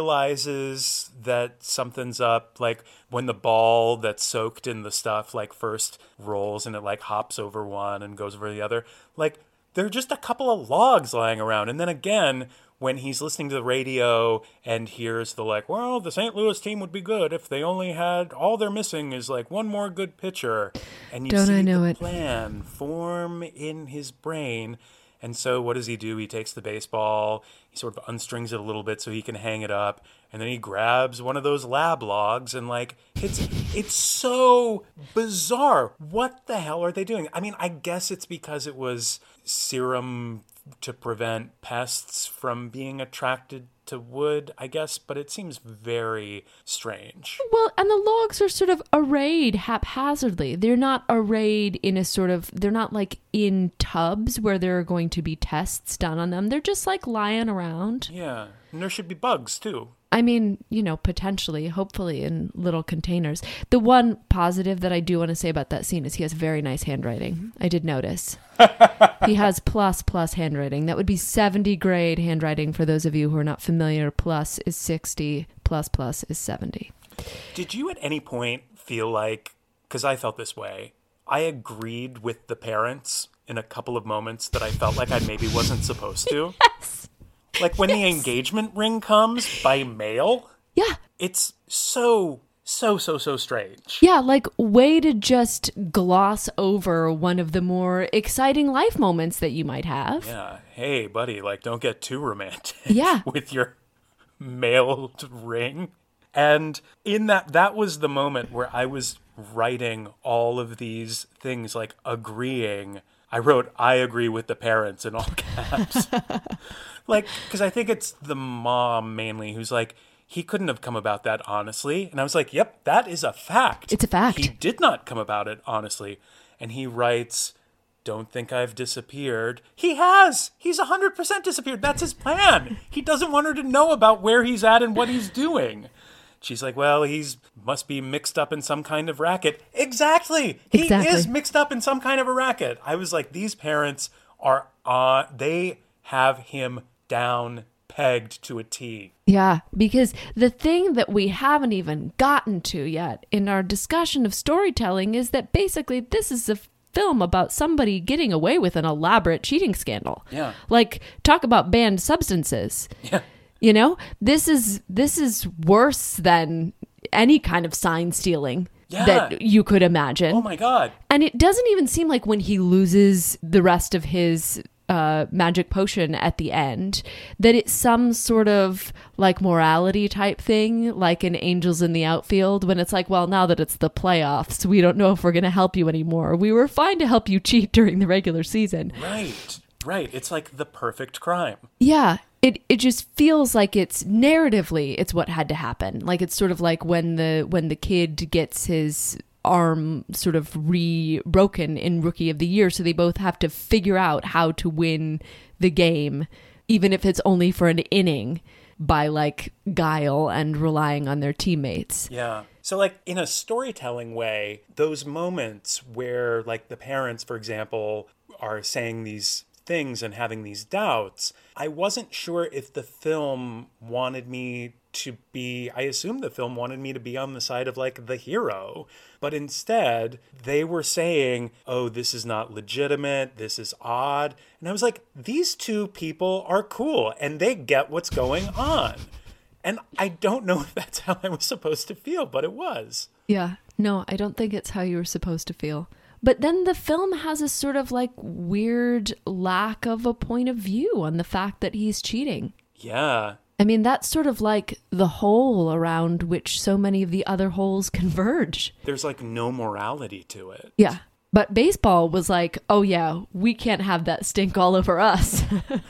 realizes that something's up, like when the ball that's soaked in the stuff like first rolls and it like hops over one and goes over the other, like there are just a couple of logs lying around. And then again, when he's listening to the radio and hears the like, well, the Saint Louis team would be good if they only had, all they're missing is like one more good pitcher. And you Don't see I know the it. plan form in his brain. And so what does he do? He takes the baseball, he sort of unstrings it a little bit so he can hang it up, and then he grabs one of those lab logs and like it's it's so bizarre. What the hell are they doing? I mean, I guess it's because it was serum to prevent pests from being attracted to wood, I guess, but it seems very strange. Well, and the logs are sort of arrayed haphazardly. They're not arrayed in a sort of, they're not like in tubs where there are going to be tests done on them. They're just like lying around. Yeah, and there should be bugs too. I mean, you know, potentially, hopefully in little containers. The one positive that I do want to say about that scene is he has very nice handwriting. I did notice. He has plus plus handwriting. That would be seventy grade handwriting for those of you who are not familiar. Plus is sixty, plus plus is seventy. Did you at any point feel like, because I felt this way, I agreed with the parents in a couple of moments that I felt like I maybe wasn't supposed to? Yes. Like when yes. the engagement ring comes by mail? Yeah. It's so, so, so, so strange. Yeah, like way to just gloss over one of the more exciting life moments that you might have. Yeah. Hey, buddy, like don't get too romantic Yeah. with your mailed ring. And in that, that was the moment where I was writing all of these things, like agreeing. I wrote, I agree with the parents in all caps. Like, because I think it's the mom mainly who's like, he couldn't have come about that honestly. And I was like, yep, that is a fact. It's a fact. He did not come about it honestly. And he writes, don't think I've disappeared. He has. He's one hundred percent disappeared. That's his plan. He doesn't want her to know about where he's at and what he's doing. She's like, well, he's must be mixed up in some kind of racket. Exactly. He Exactly. is mixed up in some kind of a racket. I was like, these parents are, uh, they have him down pegged to a T. Yeah, because the thing that we haven't even gotten to yet in our discussion of storytelling is that basically this is a film about somebody getting away with an elaborate cheating scandal. Yeah. Like, talk about banned substances. Yeah. You know, this is this is worse than any kind of sign stealing Yeah. that you could imagine. Oh my God. And it doesn't even seem like when he loses the rest of his uh, magic potion at the end, that it's some sort of like morality type thing, like in Angels in the Outfield, when it's like, well, now that it's the playoffs, we don't know if we're going to help you anymore. We were fine to help you cheat during the regular season. Right. Right. It's like the perfect crime. Yeah. It it just feels like it's narratively it's what had to happen. Like it's sort of like when the when the kid gets his arm sort of re-broken in Rookie of the Year, so they both have to figure out how to win the game, even if it's only for an inning, by like guile and relying on their teammates. Yeah. So like in a storytelling way, those moments where like the parents, for example, are saying these things and having these doubts, I wasn't sure if the film wanted me to be, I assume the film wanted me to be on the side of like the hero, but instead they were saying, oh, this is not legitimate, this is odd. And I was like, these two people are cool and they get what's going on. And I don't know if that's how I was supposed to feel, but it was. Yeah. No, I don't think it's how you were supposed to feel. But then the film has a sort of like weird lack of a point of view on the fact that he's cheating. Yeah. I mean, that's sort of like the hole around which so many of the other holes converge. There's like no morality to it. Yeah. But baseball was like, oh yeah, we can't have that stink all over us.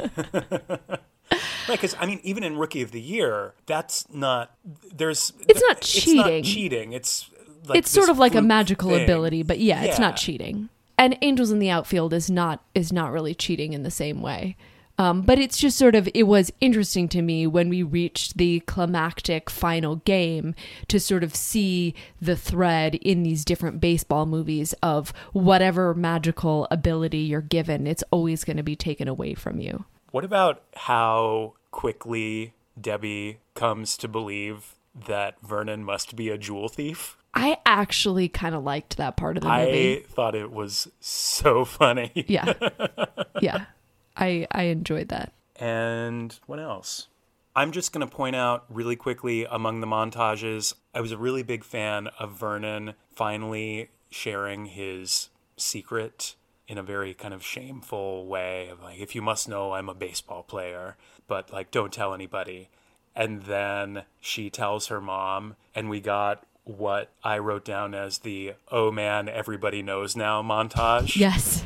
Right, because I mean, even in Rookie of the Year, that's not, there's... It's not It's cheating. not cheating. It's like It's sort this of like a fluke magical thing. ability, but yeah, it's Yeah. not cheating. And Angels in the Outfield is not is not really cheating in the same way. Um, but it's just sort of, it was interesting to me when we reached the climactic final game to sort of see the thread in these different baseball movies of whatever magical ability you're given, it's always going to be taken away from you. What about how quickly Debbie comes to believe that Vernon must be a jewel thief? I actually kind of liked that part of the movie. I thought it was so funny. Yeah. Yeah. I I enjoyed that. And what else? I'm just going to point out really quickly among the montages, I was a really big fan of Vernon finally sharing his secret in a very kind of shameful way of like, if you must know, I'm a baseball player, but like, don't tell anybody. And then she tells her mom, and we got what I wrote down as the, oh man, everybody knows now montage. Yes.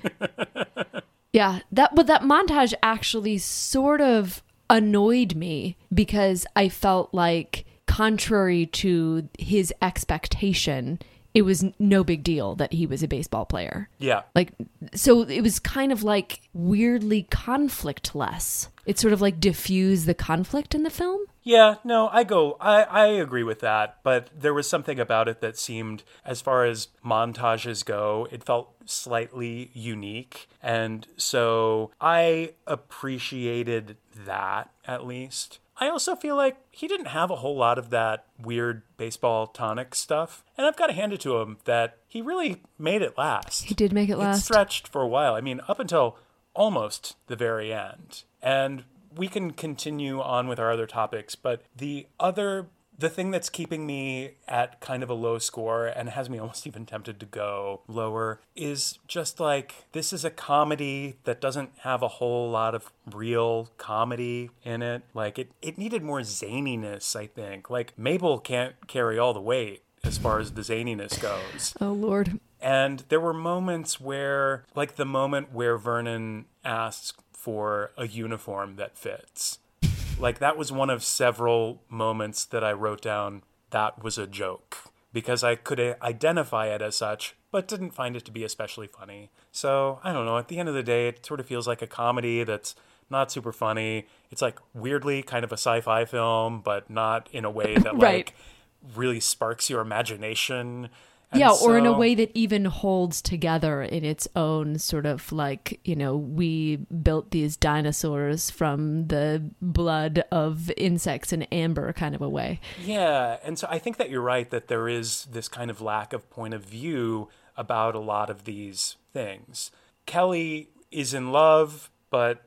Yeah, that but that montage actually sort of annoyed me because I felt like, contrary to his expectation, it was no big deal that he was a baseball player. Yeah. Like, so it was kind of like weirdly conflictless. It sort of like diffused the conflict in the film. Yeah, no, I go, I, I agree with that, but there was something about it that seemed, as far as montages go, it felt slightly unique. And so I appreciated that, at least. I also feel like he didn't have a whole lot of that weird baseball tonic stuff. And I've got to hand it to him that he really made it last. He did make it last. It stretched for a while. I mean, up until almost the very end. And we can continue on with our other topics, but the other, the thing that's keeping me at kind of a low score and has me almost even tempted to go lower is just like, this is a comedy that doesn't have a whole lot of real comedy in it. Like, it, it needed more zaniness, I think. Like, Mabel can't carry all the weight as far as the zaniness goes. Oh, Lord. And there were moments where, like the moment where Vernon asks for a uniform that fits. Like, that was one of several moments that I wrote down that was a joke, because I could identify it as such, but didn't find it to be especially funny. So, I don't know, at the end of the day, it sort of feels like a comedy that's not super funny. It's like weirdly kind of a sci-fi film, but not in a way that Right. like really sparks your imagination. And yeah, or in a so- way that even holds together in its own sort of like, you know, we built these dinosaurs from the blood of insects and amber kind of a way. Yeah, and so I think that you're right that there is this kind of lack of point of view about a lot of these things. Kelly is in love, but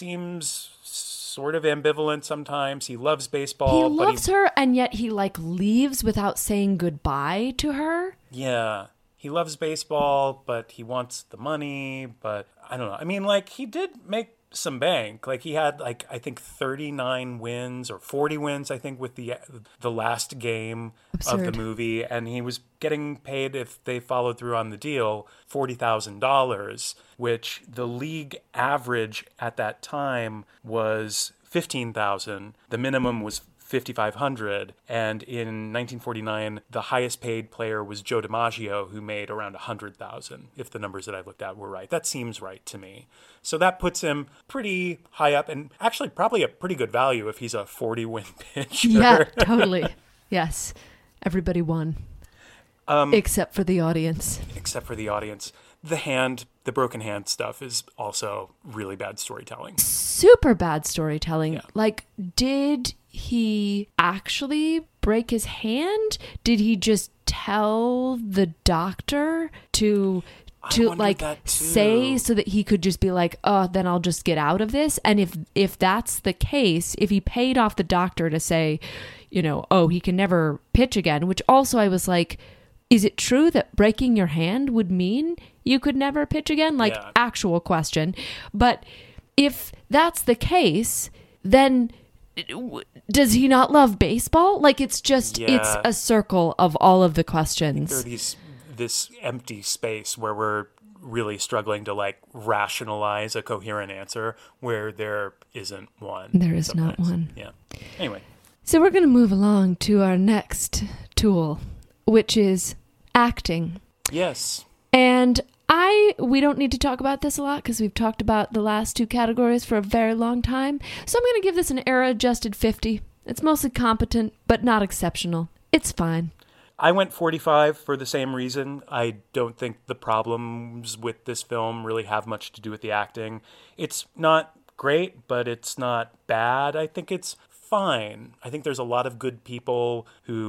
seems sort of ambivalent sometimes. He loves baseball. He but loves her, and yet he like leaves without saying goodbye to her. Yeah, he loves baseball, but he wants the money. But I don't know. I mean, like, he did make some bank. Like, he had like I think thirty-nine wins or forty wins, I think, with the the last game of the Absurd. movie, and he was getting paid, if they followed through on the deal, forty thousand dollars, which the league average at that time was fifteen thousand. The minimum was fifty-five hundred, and in nineteen forty-nine the highest paid player was Joe DiMaggio, who made around one hundred thousand, if the numbers that I looked at were right. That seems right to me. So that puts him pretty high up, and actually probably a pretty good value if he's a forty win pitcher. Yeah, totally. Yes. Everybody won. Um, Except for the audience. except for the audience. The hand, the broken hand stuff is also really bad storytelling. Super bad storytelling. Yeah. Like, did he actually break his hand? Did he just tell the doctor to I to wondered like that too. say so that he could just be like, oh, then I'll just get out of this? And if if that's the case, if he paid off the doctor to say, you know, oh, he can never pitch again, which also I was like, is it true that breaking your hand would mean you could never pitch again? Like, Yeah. actual question. But if that's the case, then w- does he not love baseball? Like, it's just, it's Yeah. a circle of all of the There are questions. these this empty space where we're really struggling to like rationalize a coherent answer where there isn't one. There is not sometimes. one. Yeah. Anyway, So we're going to move along to our next tool, which is acting. yes. And I, we don't need to talk about this a lot because we've talked about the last two categories for a very long time. So I'm going to give this an era adjusted fifty. It's mostly competent, but not exceptional. It's fine. I went forty-five for the same reason. I don't think the problems with this film really have much to do with the acting. It's not great, but it's not bad. I think it's fine. I think there's a lot of good people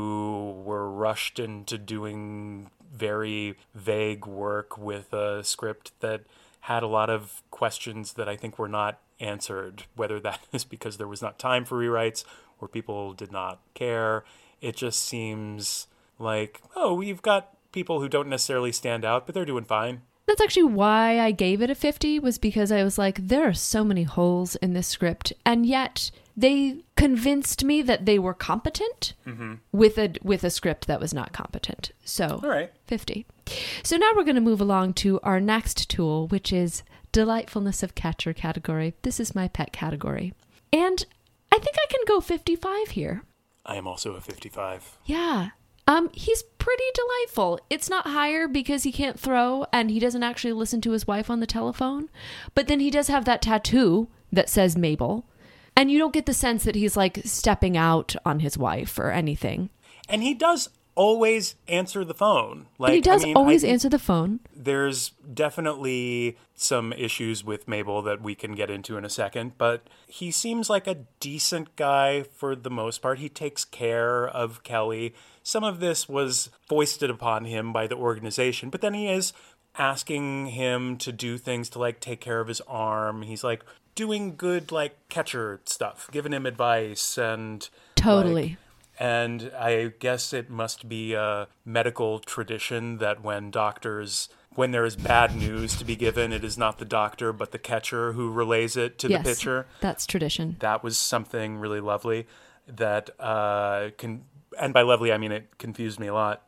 who were rushed into doing very vague work with a script that had a lot of questions that I think were not answered, whether that is because there was not time for rewrites or people did not care. It just seems like, oh, we've got people who don't necessarily stand out, but they're doing fine. that's actually why I gave it a fifty, was because I was like, there are so many holes in this script, and yet they convinced me that they were competent mm-hmm. with a with a script that was not competent. So, all right. fifty. So now we're going to move along to our next tool, which is delightfulness of catcher category. This is my pet category. And I think I can go fifty-five here. I am also a fifty-five. Yeah. Um, he's pretty delightful. It's not higher because he can't throw and he doesn't actually listen to his wife on the telephone. But then he does have that tattoo that says Mabel. And you don't get the sense that he's like stepping out on his wife or anything. And he does always answer the phone. Like, and he does I mean, always I, answer the phone. There's definitely some issues with Mabel that we can get into in a second, but he seems like a decent guy for the most part. He takes care of Kelly. Some of this was foisted upon him by the organization, but then he is asking him to do things to like take care of his arm. He's like doing good like catcher stuff, giving him advice and totally. Like, and I guess it must be a medical tradition that when doctors, when there is bad news to be given, it is not the doctor, but the catcher who relays it to yes, the pitcher. That's tradition. That was something really lovely that uh, can, and by lovely, I mean it confused me a lot.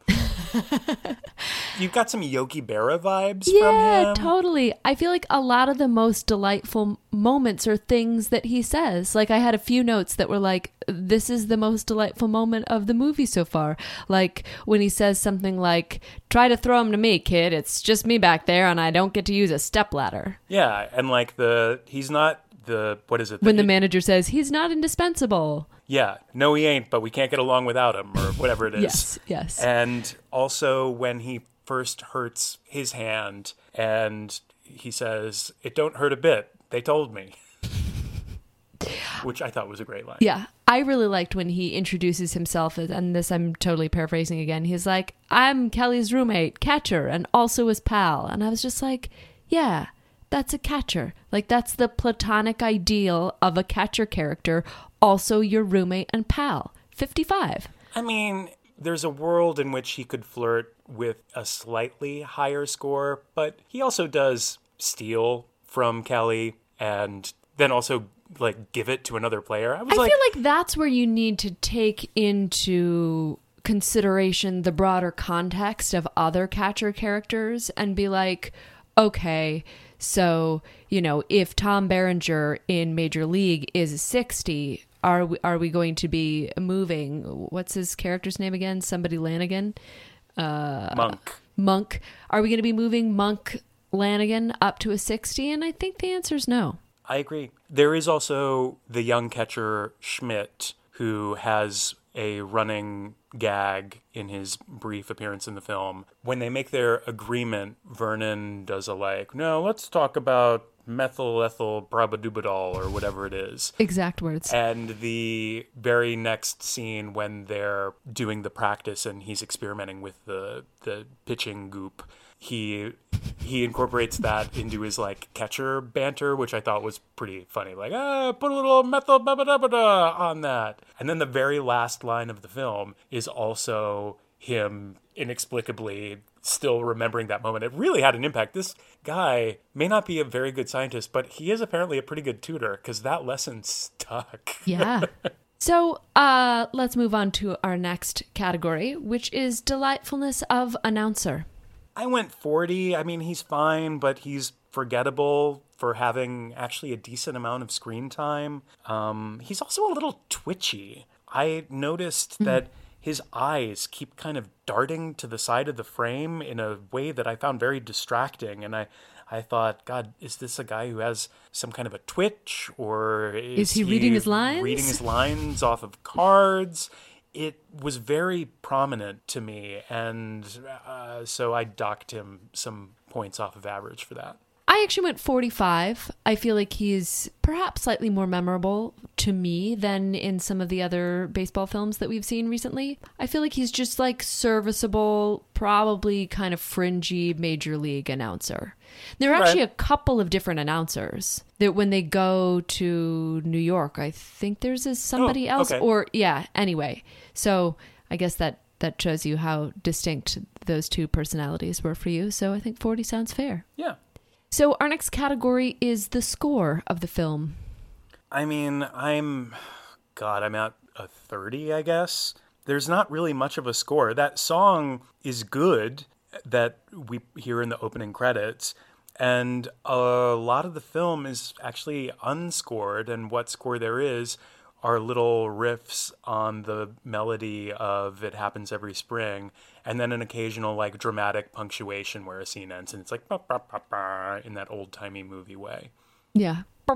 You've got some Yogi Berra vibes yeah, from him. Yeah, totally. I feel like a lot of the most delightful moments are things that he says. Like I had a few notes that were like, this is the most delightful moment of the movie so far. Like when he says something like, try to throw him to me, kid. It's just me back there and I don't get to use a stepladder. Yeah, and like the, he's not the, what is it? When the he, manager says, he's not indispensable. Yeah, no he ain't, but we can't get along without him, or whatever it is. Yes, yes. And also when he first hurts his hand and he says, it don't hurt a bit, they told me. Which I thought was a great line. Yeah, I really liked when he introduces himself, and this I'm totally paraphrasing again. He's like, I'm Kelly's roommate, catcher, and also his pal. And I was just like, yeah, that's a catcher. Like, that's the platonic ideal of a catcher character, also your roommate and pal. fifty-five. I mean, there's a world in which he could flirt with a slightly higher score, but he also does steal from Kelly and then also like give it to another player. I was I like, feel like that's where you need to take into consideration the broader context of other catcher characters and be like, okay, so, you know, if Tom Berenger in Major League is sixty, are we, are we going to be moving, what's his character's name again? Somebody Lanigan? Uh, Monk. Monk. Are we going to be moving Monk Lanigan up to a sixty? And I think the answer is no. I agree. There is also the young catcher Schmidt, who has a running gag in his brief appearance in the film. When they make their agreement, Vernon does a like, no, let's talk about methyl ethyl brabadubadol or whatever it is. Exact words. And the very next scene when they're doing the practice and he's experimenting with the the pitching goop, he he incorporates that into his like catcher banter, which I thought was pretty funny. Like, ah, put a little methyl babadabada on that. And then the very last line of the film is also him inexplicably still remembering that moment. It really had an impact. This guy may not be a very good scientist, but he is apparently a pretty good tutor because that lesson stuck. Yeah. So uh, let's move on to our next category, which is delightfulness of announcer. I went forty. I mean, he's fine, but he's forgettable for having actually a decent amount of screen time. Um, he's also a little twitchy. I noticed mm. that his eyes keep kind of darting to the side of the frame in a way that I found very distracting. And I, I thought, God, is this a guy who has some kind of a twitch? Or is, is he, he reading his lines? Reading his lines off of cards? It was very prominent to me. And uh, so I docked him some points off of average for that. I actually went forty-five. I feel like he's perhaps slightly more memorable to me than in some of the other baseball films that we've seen recently. I feel like he's just like serviceable, probably kind of fringy major league announcer. There are right. actually a couple of different announcers that when they go to New York, I think there's a somebody oh, else okay. or yeah, anyway. So I guess that that shows you how distinct those two personalities were for you. So I think forty sounds fair. Yeah. So our next category is the score of the film. I mean, I'm, God, I'm at a thirty, I guess. There's not really much of a score. That song is good that we hear in the opening credits. And a lot of the film is actually unscored. And what score there is are little riffs on the melody of It Happens Every Spring. And then an occasional like dramatic punctuation where a scene ends. And it's like, bah, bah, bah, bah, in that old timey movie way. Yeah. Uh,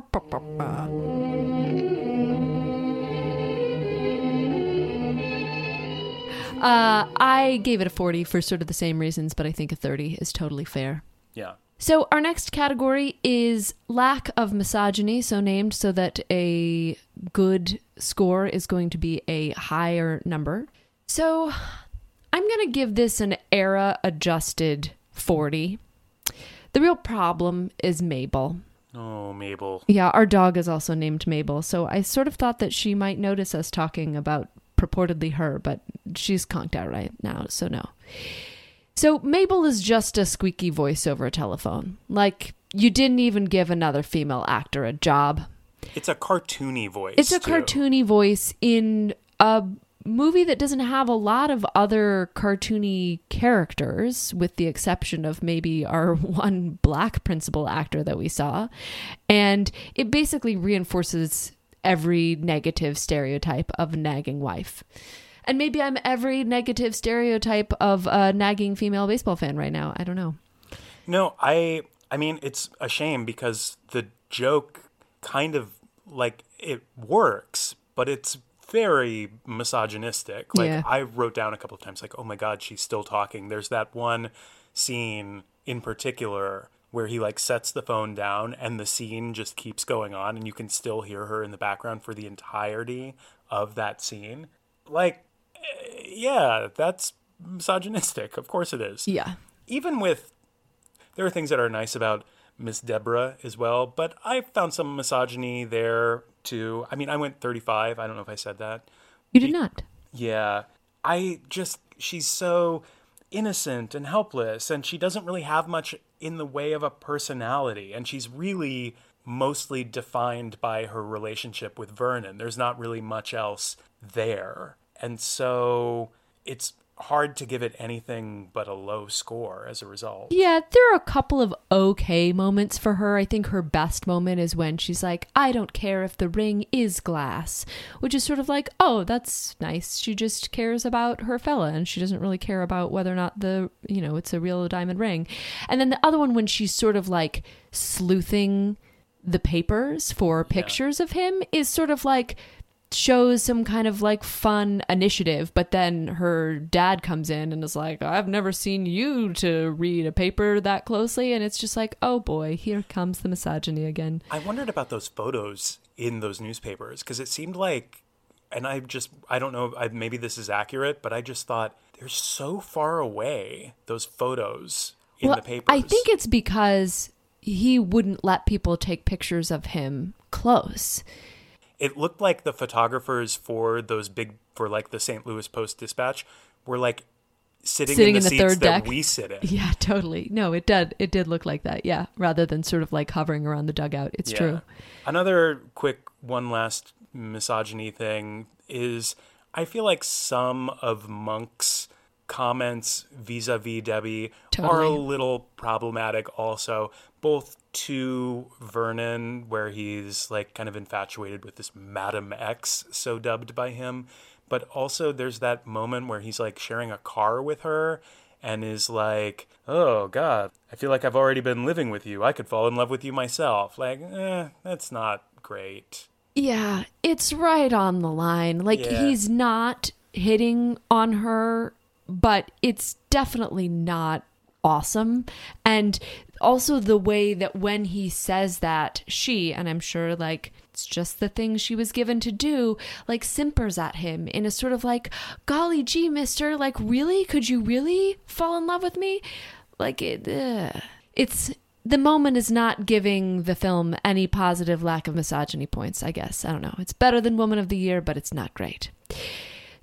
I gave it a forty for sort of the same reasons, but I think a thirty is totally fair. Yeah. So our next category is lack of misogyny, so named so that a good score is going to be a higher number. So I'm going to give this an era-adjusted forty. The real problem is Mabel. Oh, Mabel. Yeah, our dog is also named Mabel, so I sort of thought that she might notice us talking about purportedly her, but she's conked out right now, so no. So Mabel is just a squeaky voice over a telephone. Like, you didn't even give another female actor a job. It's a cartoony voice. It's a too. cartoony voice in a movie that doesn't have a lot of other cartoony characters, with the exception of maybe our one black principal actor that we saw. And it basically reinforces every negative stereotype of a nagging wife. And maybe I'm every negative stereotype of a nagging female baseball fan right now. I don't know. No, I I mean, it's a shame because the joke kind of, like, it works, but it's very misogynistic. Like, Yeah. I wrote down a couple of times, like, oh my God, she's still talking. There's that one scene in particular where he, like, sets the phone down and the scene just keeps going on and you can still hear her in the background for the entirety of that scene. Like, yeah, that's misogynistic. Of course it is. Yeah. Even with, there are things that are nice about Miss Deborah as well, but I found some misogyny there too. I mean, I went thirty-five. I don't know if I said that. You did not. Yeah. I just, she's so innocent and helpless, and she doesn't really have much in the way of a personality, and she's really mostly defined by her relationship with Vernon. There's not really much else there. And so it's hard to give it anything but a low score as a result. Yeah, there are a couple of okay moments for her. I think her best moment is when she's like, I don't care if the ring is glass, which is sort of like, oh, that's nice. She just cares about her fella and she doesn't really care about whether or not the, you know, it's a real diamond ring. And then the other one when she's sort of like sleuthing the papers for pictures yeah. of him is sort of like, shows some kind of like fun initiative, but then her dad comes in and is like, I've never seen you to read a paper that closely, and it's just like, oh boy, here comes the misogyny again. I wondered about those photos in those newspapers because it seemed like, and I just, I don't know, I, maybe this is accurate, but I just thought they're so far away, those photos in well, the papers. I think it's because he wouldn't let people take pictures of him close. It looked like the photographers for those big, for like the Saint Louis Post-Dispatch were like sitting, sitting in the, in the seats third that deck. we sit in. Yeah, totally. No, it did. It did look like that. Yeah. Rather than sort of like hovering around the dugout. It's Yeah. true. Another quick one last misogyny thing is I feel like some of Monk's comments vis-a-vis Debbie Totally. are a little problematic also, both to Vernon, where he's like kind of infatuated with this Madam X, so dubbed by him, but also there's that moment where he's like sharing a car with her and is like, oh God, I feel like I've already been living with you. I could fall in love with you myself. Like, eh, that's not great. Yeah, it's right on the line. Like, Yeah. he's not hitting on her, but it's definitely not awesome. And also the way that when he says that, she, and I'm sure like it's just the thing she was given to do, like simpers at him in a sort of like, golly gee, mister, like really? Could you really fall in love with me? Like it, uh, it's, the moment is not giving the film any positive lack of misogyny points, I guess. I don't know. It's better than Woman of the Year, but it's not great.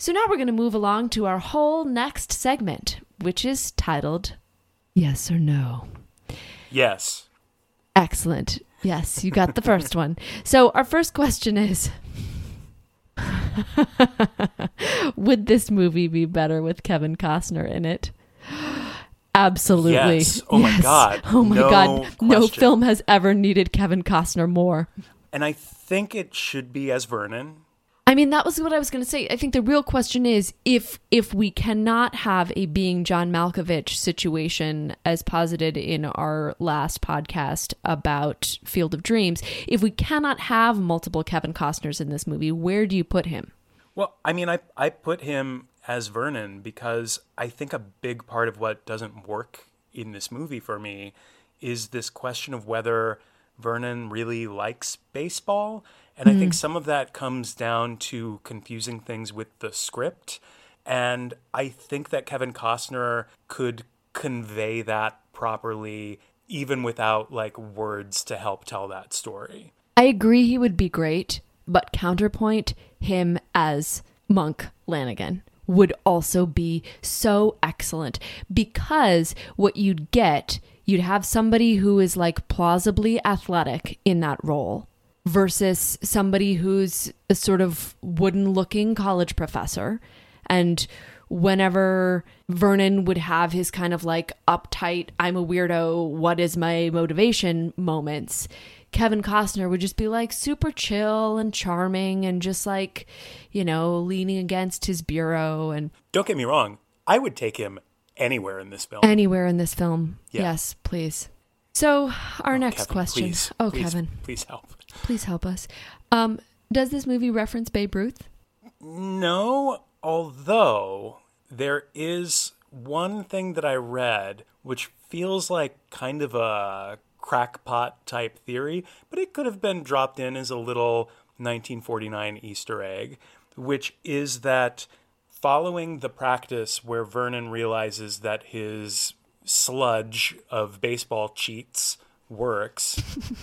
So now we're going to move along to our whole next segment, which is titled Yes or No. Yes. Excellent. Yes, you got the first one. So our first question is, would this movie be better with Kevin Costner in it? Absolutely. Yes. Oh my God. Oh my No God. No question. film has ever needed Kevin Costner more. And I think it should be as Vernon. I mean, that was what I was going to say. I think the real question is if if we cannot have a being John Malkovich situation as posited in our last podcast about Field of Dreams, if we cannot have multiple Kevin Costners in this movie, where do you put him? Well, I mean, I, I put him as Vernon because I think a big part of what doesn't work in this movie for me is this question of whether Vernon really likes baseball. And I think some of that comes down to confusing things with the script. And I think that Kevin Costner could convey that properly, even without like words to help tell that story. I agree he would be great, but counterpoint, him as Monk Lanigan would also be so excellent because what you'd get, you'd have somebody who is like plausibly athletic in that role versus somebody who's a sort of wooden-looking college professor. And whenever Vernon would have his kind of like uptight, I'm a weirdo, what is my motivation moments, Kevin Costner would just be like super chill and charming and just like, you know, leaning against his bureau. And Don't get me wrong, I would take him anywhere in this film. anywhere in this film. Yeah. Yes, please. So our next Kevin, question. Please, oh, please, Kevin, please help. please help us. Um, does this movie reference Babe Ruth? No, although there is one thing that I read which feels like kind of a crackpot type theory, but it could have been dropped in as a little nineteen forty-nine Easter egg, which is that following the practice where Vernon realizes that his sludge of baseball cheats works,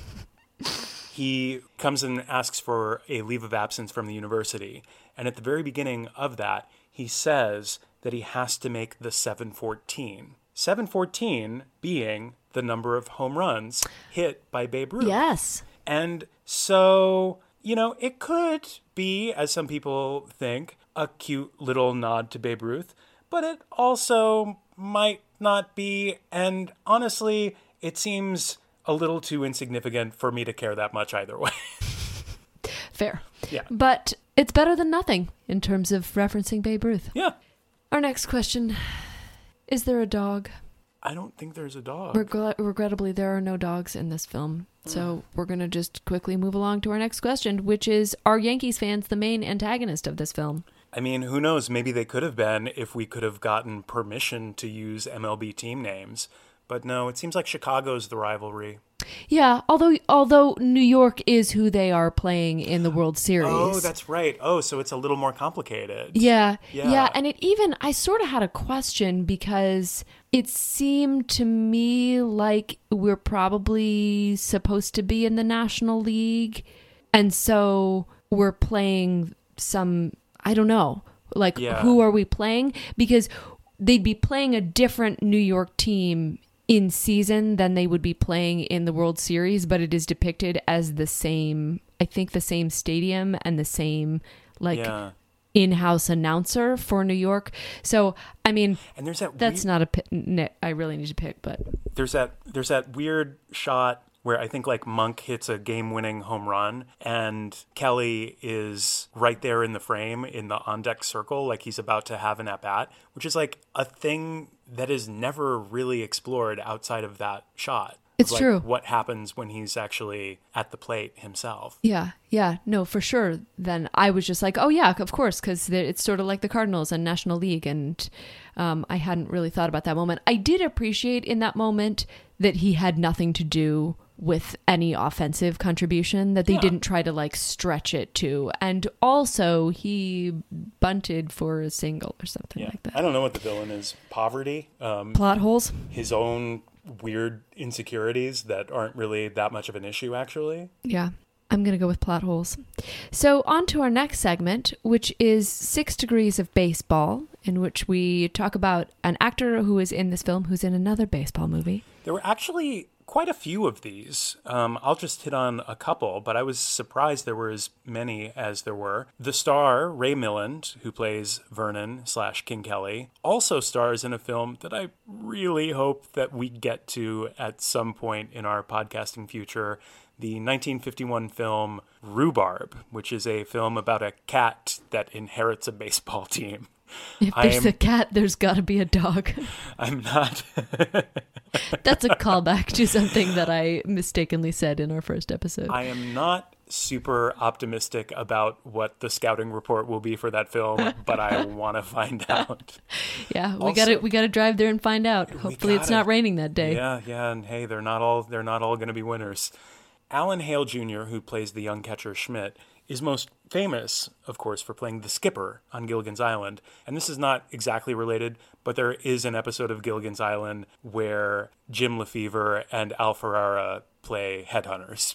he comes and asks for a leave of absence from the university. And at the very beginning of that, he says that he has to make the seven fourteen. seven fourteen being the number of home runs hit by Babe Ruth. Yes. And so, you know, it could be, as some people think, a cute little nod to Babe Ruth, but it also might not be. And honestly, it seems a little too insignificant for me to care that much either way. Fair. Yeah. But it's better than nothing in terms of referencing Babe Ruth. Yeah. Our next question. Is there a dog? I don't think there's a dog. Regret- regrettably, there are no dogs in this film. So we're going to just quickly move along to our next question, which is, are Yankees fans the main antagonist of this film? I mean, who knows? Maybe they could have been if we could have gotten permission to use M L B team names. But no, it seems like Chicago's the rivalry. Yeah, although although New York is who they are playing in the World Series. Oh, that's right. Oh, so it's a little more complicated. Yeah, Yeah. yeah, and it even, I sort of had a question because it seemed to me like we're probably supposed to be in the National League, and so we're playing some, I don't know, like Yeah. who are we playing? Because they'd be playing a different New York team in season than they would be playing in the World Series, but it is depicted as the same, I think the same stadium and the same like Yeah. in-house announcer for New York. So, I mean, And there's that that's weird, not a pick nit I really need to pick, but there's that there's that weird shot where I think like Monk hits a game-winning home run and Kelly is right there in the frame in the on-deck circle like he's about to have an at-bat, which is like a thing that is never really explored outside of that shot. It's Like, true. What happens when he's actually at the plate himself. yeah, yeah, no, for sure. Then I was just like, oh yeah, of course, because it's sort of like the Cardinals and National League, and um, I hadn't really thought about that moment. I did appreciate in that moment that he had nothing to do with any offensive contribution, that they Yeah. didn't try to like stretch it to, and also he bunted for a single or something Yeah. like that. I don't know what the villain is. Poverty? Um, Plot holes. his own weird insecurities that aren't really that much of an issue, actually. Yeah. I'm going to go with plot holes. So on to our next segment, which is Six Degrees of Baseball, in which we talk about an actor who is in this film who's in another baseball movie. There were actually quite a few of these. Um, I'll just hit on a couple, but I was surprised there were as many as there were. The star, Ray Milland, who plays Vernon slash King Kelly, also stars in a film that I really hope that we get to at some point in our podcasting future, the nineteen fifty-one film Rhubarb, which is a film about a cat that inherits a baseball team. If there's I'm, a cat, there's got to be a dog. I'm not... That's a callback to something that I mistakenly said in our first episode. I am not super optimistic about what the scouting report will be for that film, but I want to find out. Yeah, we Also- got to we got to drive there and find out. Hopefully it's gotta- not raining that day. Yeah, yeah, and hey, they're not all they're not all going to be winners. Alan Hale Junior, who plays the young catcher Schmidt, is most famous, of course, for playing the skipper on Gilligan's Island. And this is not exactly related, but there is an episode of Gilligan's Island where Jim Lefevre and Al Ferrara play headhunters.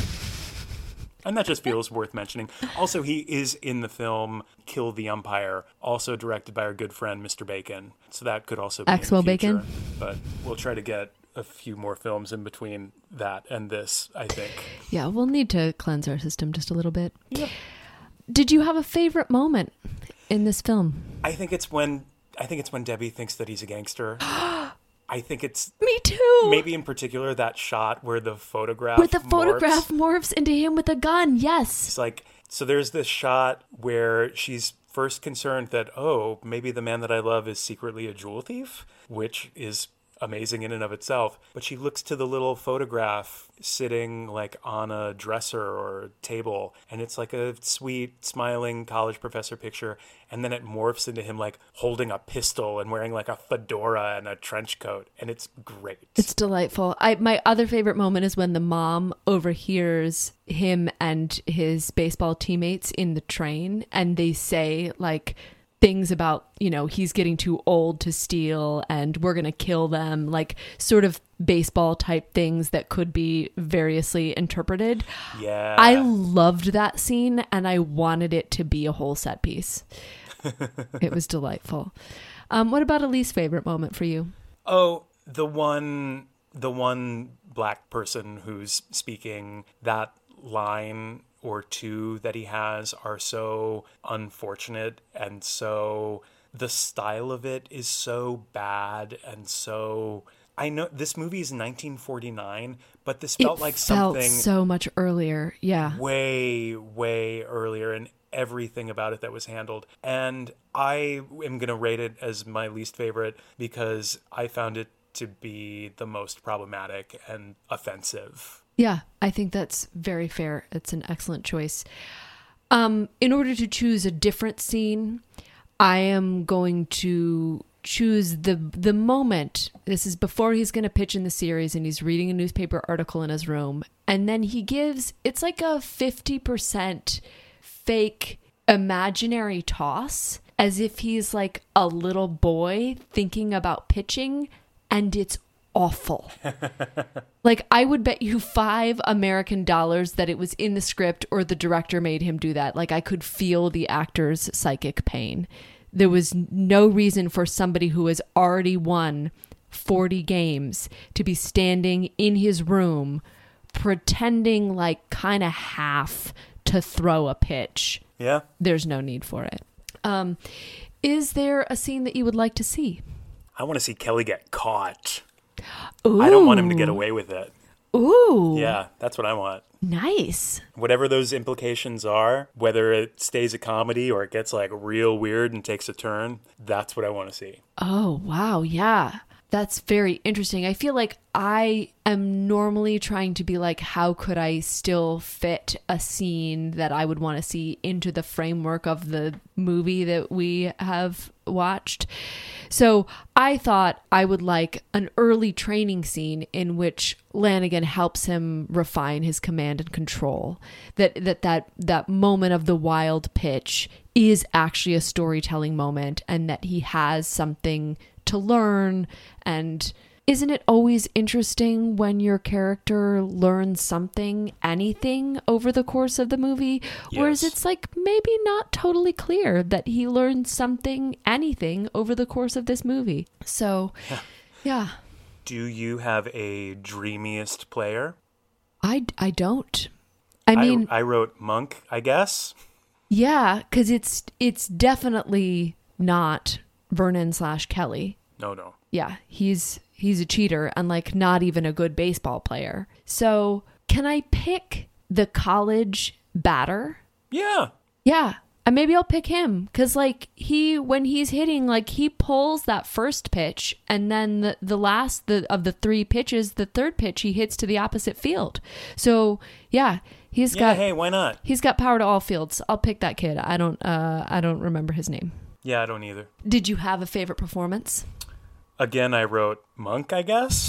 And that just feels worth mentioning. Also, he is in the film Kill the Umpire, also directed by our good friend Mister Bacon. So that could also be Axel in the future. Bacon? But we'll try to get a few more films in between that and this, I think. Yeah, we'll need to cleanse our system just a little bit. Yep. Did you have a favorite moment in this film? I think it's when I think it's when Debbie thinks that he's a gangster. I think it's Me too. maybe in particular that shot where the photograph Where the morphs. photograph morphs into him with a gun. Yes. It's like, so there's this shot where she's first concerned that, oh, maybe the man that I love is secretly a jewel thief, which is amazing in and of itself. But she looks to the little photograph sitting like on a dresser or table, and it's like a sweet, smiling college professor picture. And then it morphs into him like holding a pistol and wearing like a fedora and a trench coat. And it's great. It's delightful. I my other favorite moment is when the mom overhears him and his baseball teammates in the train, and they say like things about, you know, he's getting too old to steal and we're going to kill them, like sort of baseball type things that could be variously interpreted. Yeah. I loved that scene and I wanted it to be a whole set piece. It was delightful. Um, what about a least favorite moment for you? Oh, the one, the one black person who's speaking that line or two that he has are so unfortunate, and so the style of it is so bad, and so I know this movie is nineteen forty-nine, but this felt it like felt something so much earlier. Yeah. way, way earlier, and everything about it that was handled. And I am going to rate it as my least favorite because I found it to be the most problematic and offensive. Yeah, I think that's very fair. It's an excellent choice. Um, in order to choose a different scene, I am going to choose the the moment. This is before he's going to pitch in the series, and he's reading a newspaper article in his room. And then he gives, it's like a fifty percent fake imaginary toss, as if he's like a little boy thinking about pitching, and it's awful. Like, I would bet you five American dollars that it was in the script or the director made him do that. Like, I could feel the actor's psychic pain. There was no reason for somebody who has already won forty games to be standing in his room pretending like kind of half to throw a pitch. Yeah. There's no need for it. Um, is there a scene that you would like to see? I want to see Kelly get caught. Ooh. I don't want him to get away with it. Ooh. Yeah, that's what I want. Nice. Whatever those implications are, whether it stays a comedy or it gets like real weird and takes a turn, that's what I want to see. Oh, wow. Yeah. That's very interesting. I feel like I am normally trying to be like, how could I still fit a scene that I would want to see into the framework of the movie that we have watched? So I thought I would like an early training scene in which Lanigan helps him refine his command and control. That that that that moment of the wild pitch is actually a storytelling moment, and that he has something to learn and isn't it always interesting when your character learns something, anything over the course of the movie? Yes. Whereas it's like maybe not totally clear that he learned something, anything over the course of this movie. So, yeah. Do you have a dreamiest player? I, I don't. I mean, I, I wrote Monk, I guess. yeah, because it's, it's definitely not Vernon slash Kelly. No, no. Yeah, he's he's a cheater and like not even a good baseball player. So can I pick the college batter? Yeah. Yeah, and maybe I'll pick him because like he when he's hitting, like he pulls that first pitch and then the, the last the, of the three pitches, the third pitch he hits to the opposite field. So yeah, he's Yeah, got hey, why not? he's got power to all fields. I'll pick that kid. I don't uh I don't remember his name. Yeah, I don't either. Did you have a favorite performance? Again, I wrote Monk, I guess.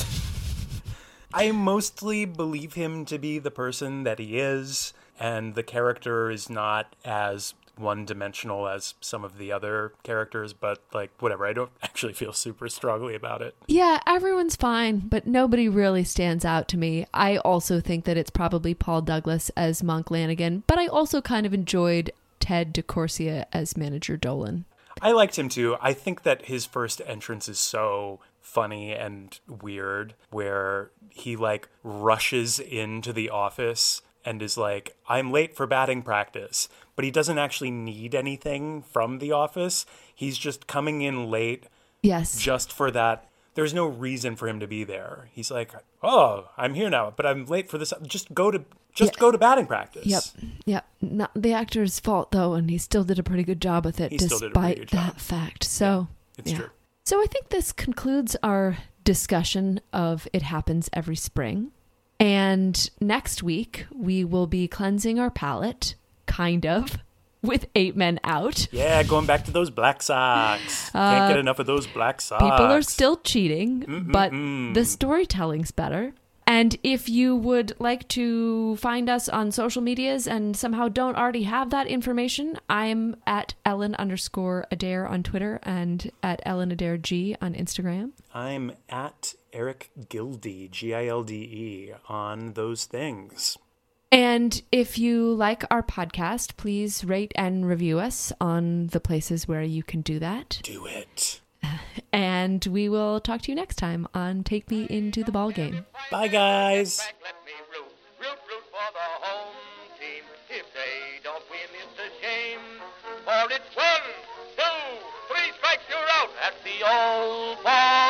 I mostly believe him to be the person that he is, and the character is not as one-dimensional as some of the other characters, but, like, whatever. I don't actually feel super strongly about it. Yeah, everyone's fine, but nobody really stands out to me. I also think that it's probably Paul Douglas as Monk Lanigan, but I also kind of enjoyed Ted DeCorsia as Manager Dolan. I liked him too. I think that his first entrance is so funny and weird, where he like rushes into the office and is like, I'm late for batting practice, but he doesn't actually need anything from the office. He's just coming in late Yes. just for that. There's no reason for him to be there. He's like, oh, I'm here now, but I'm late for this. Just go to just Yeah. go to batting practice. Yep. Yep. Not the actor's fault though, and he still did a pretty good job with it He still did a pretty despite good job. that fact. So It's yeah. true. So I think this concludes our discussion of It Happens Every Spring. And next week we will be cleansing our palate, kind of, with Eight Men Out. Yeah, going back to those Black Sox. Can't get enough of those Black Sox. Uh, People are still cheating, Mm-mm-mm. but the storytelling's better. And if you would like to find us on social medias and somehow don't already have that information, I'm at Ellen underscore Adair on Twitter and at Ellen Adair G on Instagram. I'm at Eric Gildy, G I L D E, on those things. And if you like our podcast, please rate and review us on the places where you can do that. Do it. And we will talk to you next time on Take Me Into the Ball Game. Bye, guys. Back, let me root, root, root for the home team. If they don't win, it's a shame. For it's one, two, three strikes, you're out at the old ball.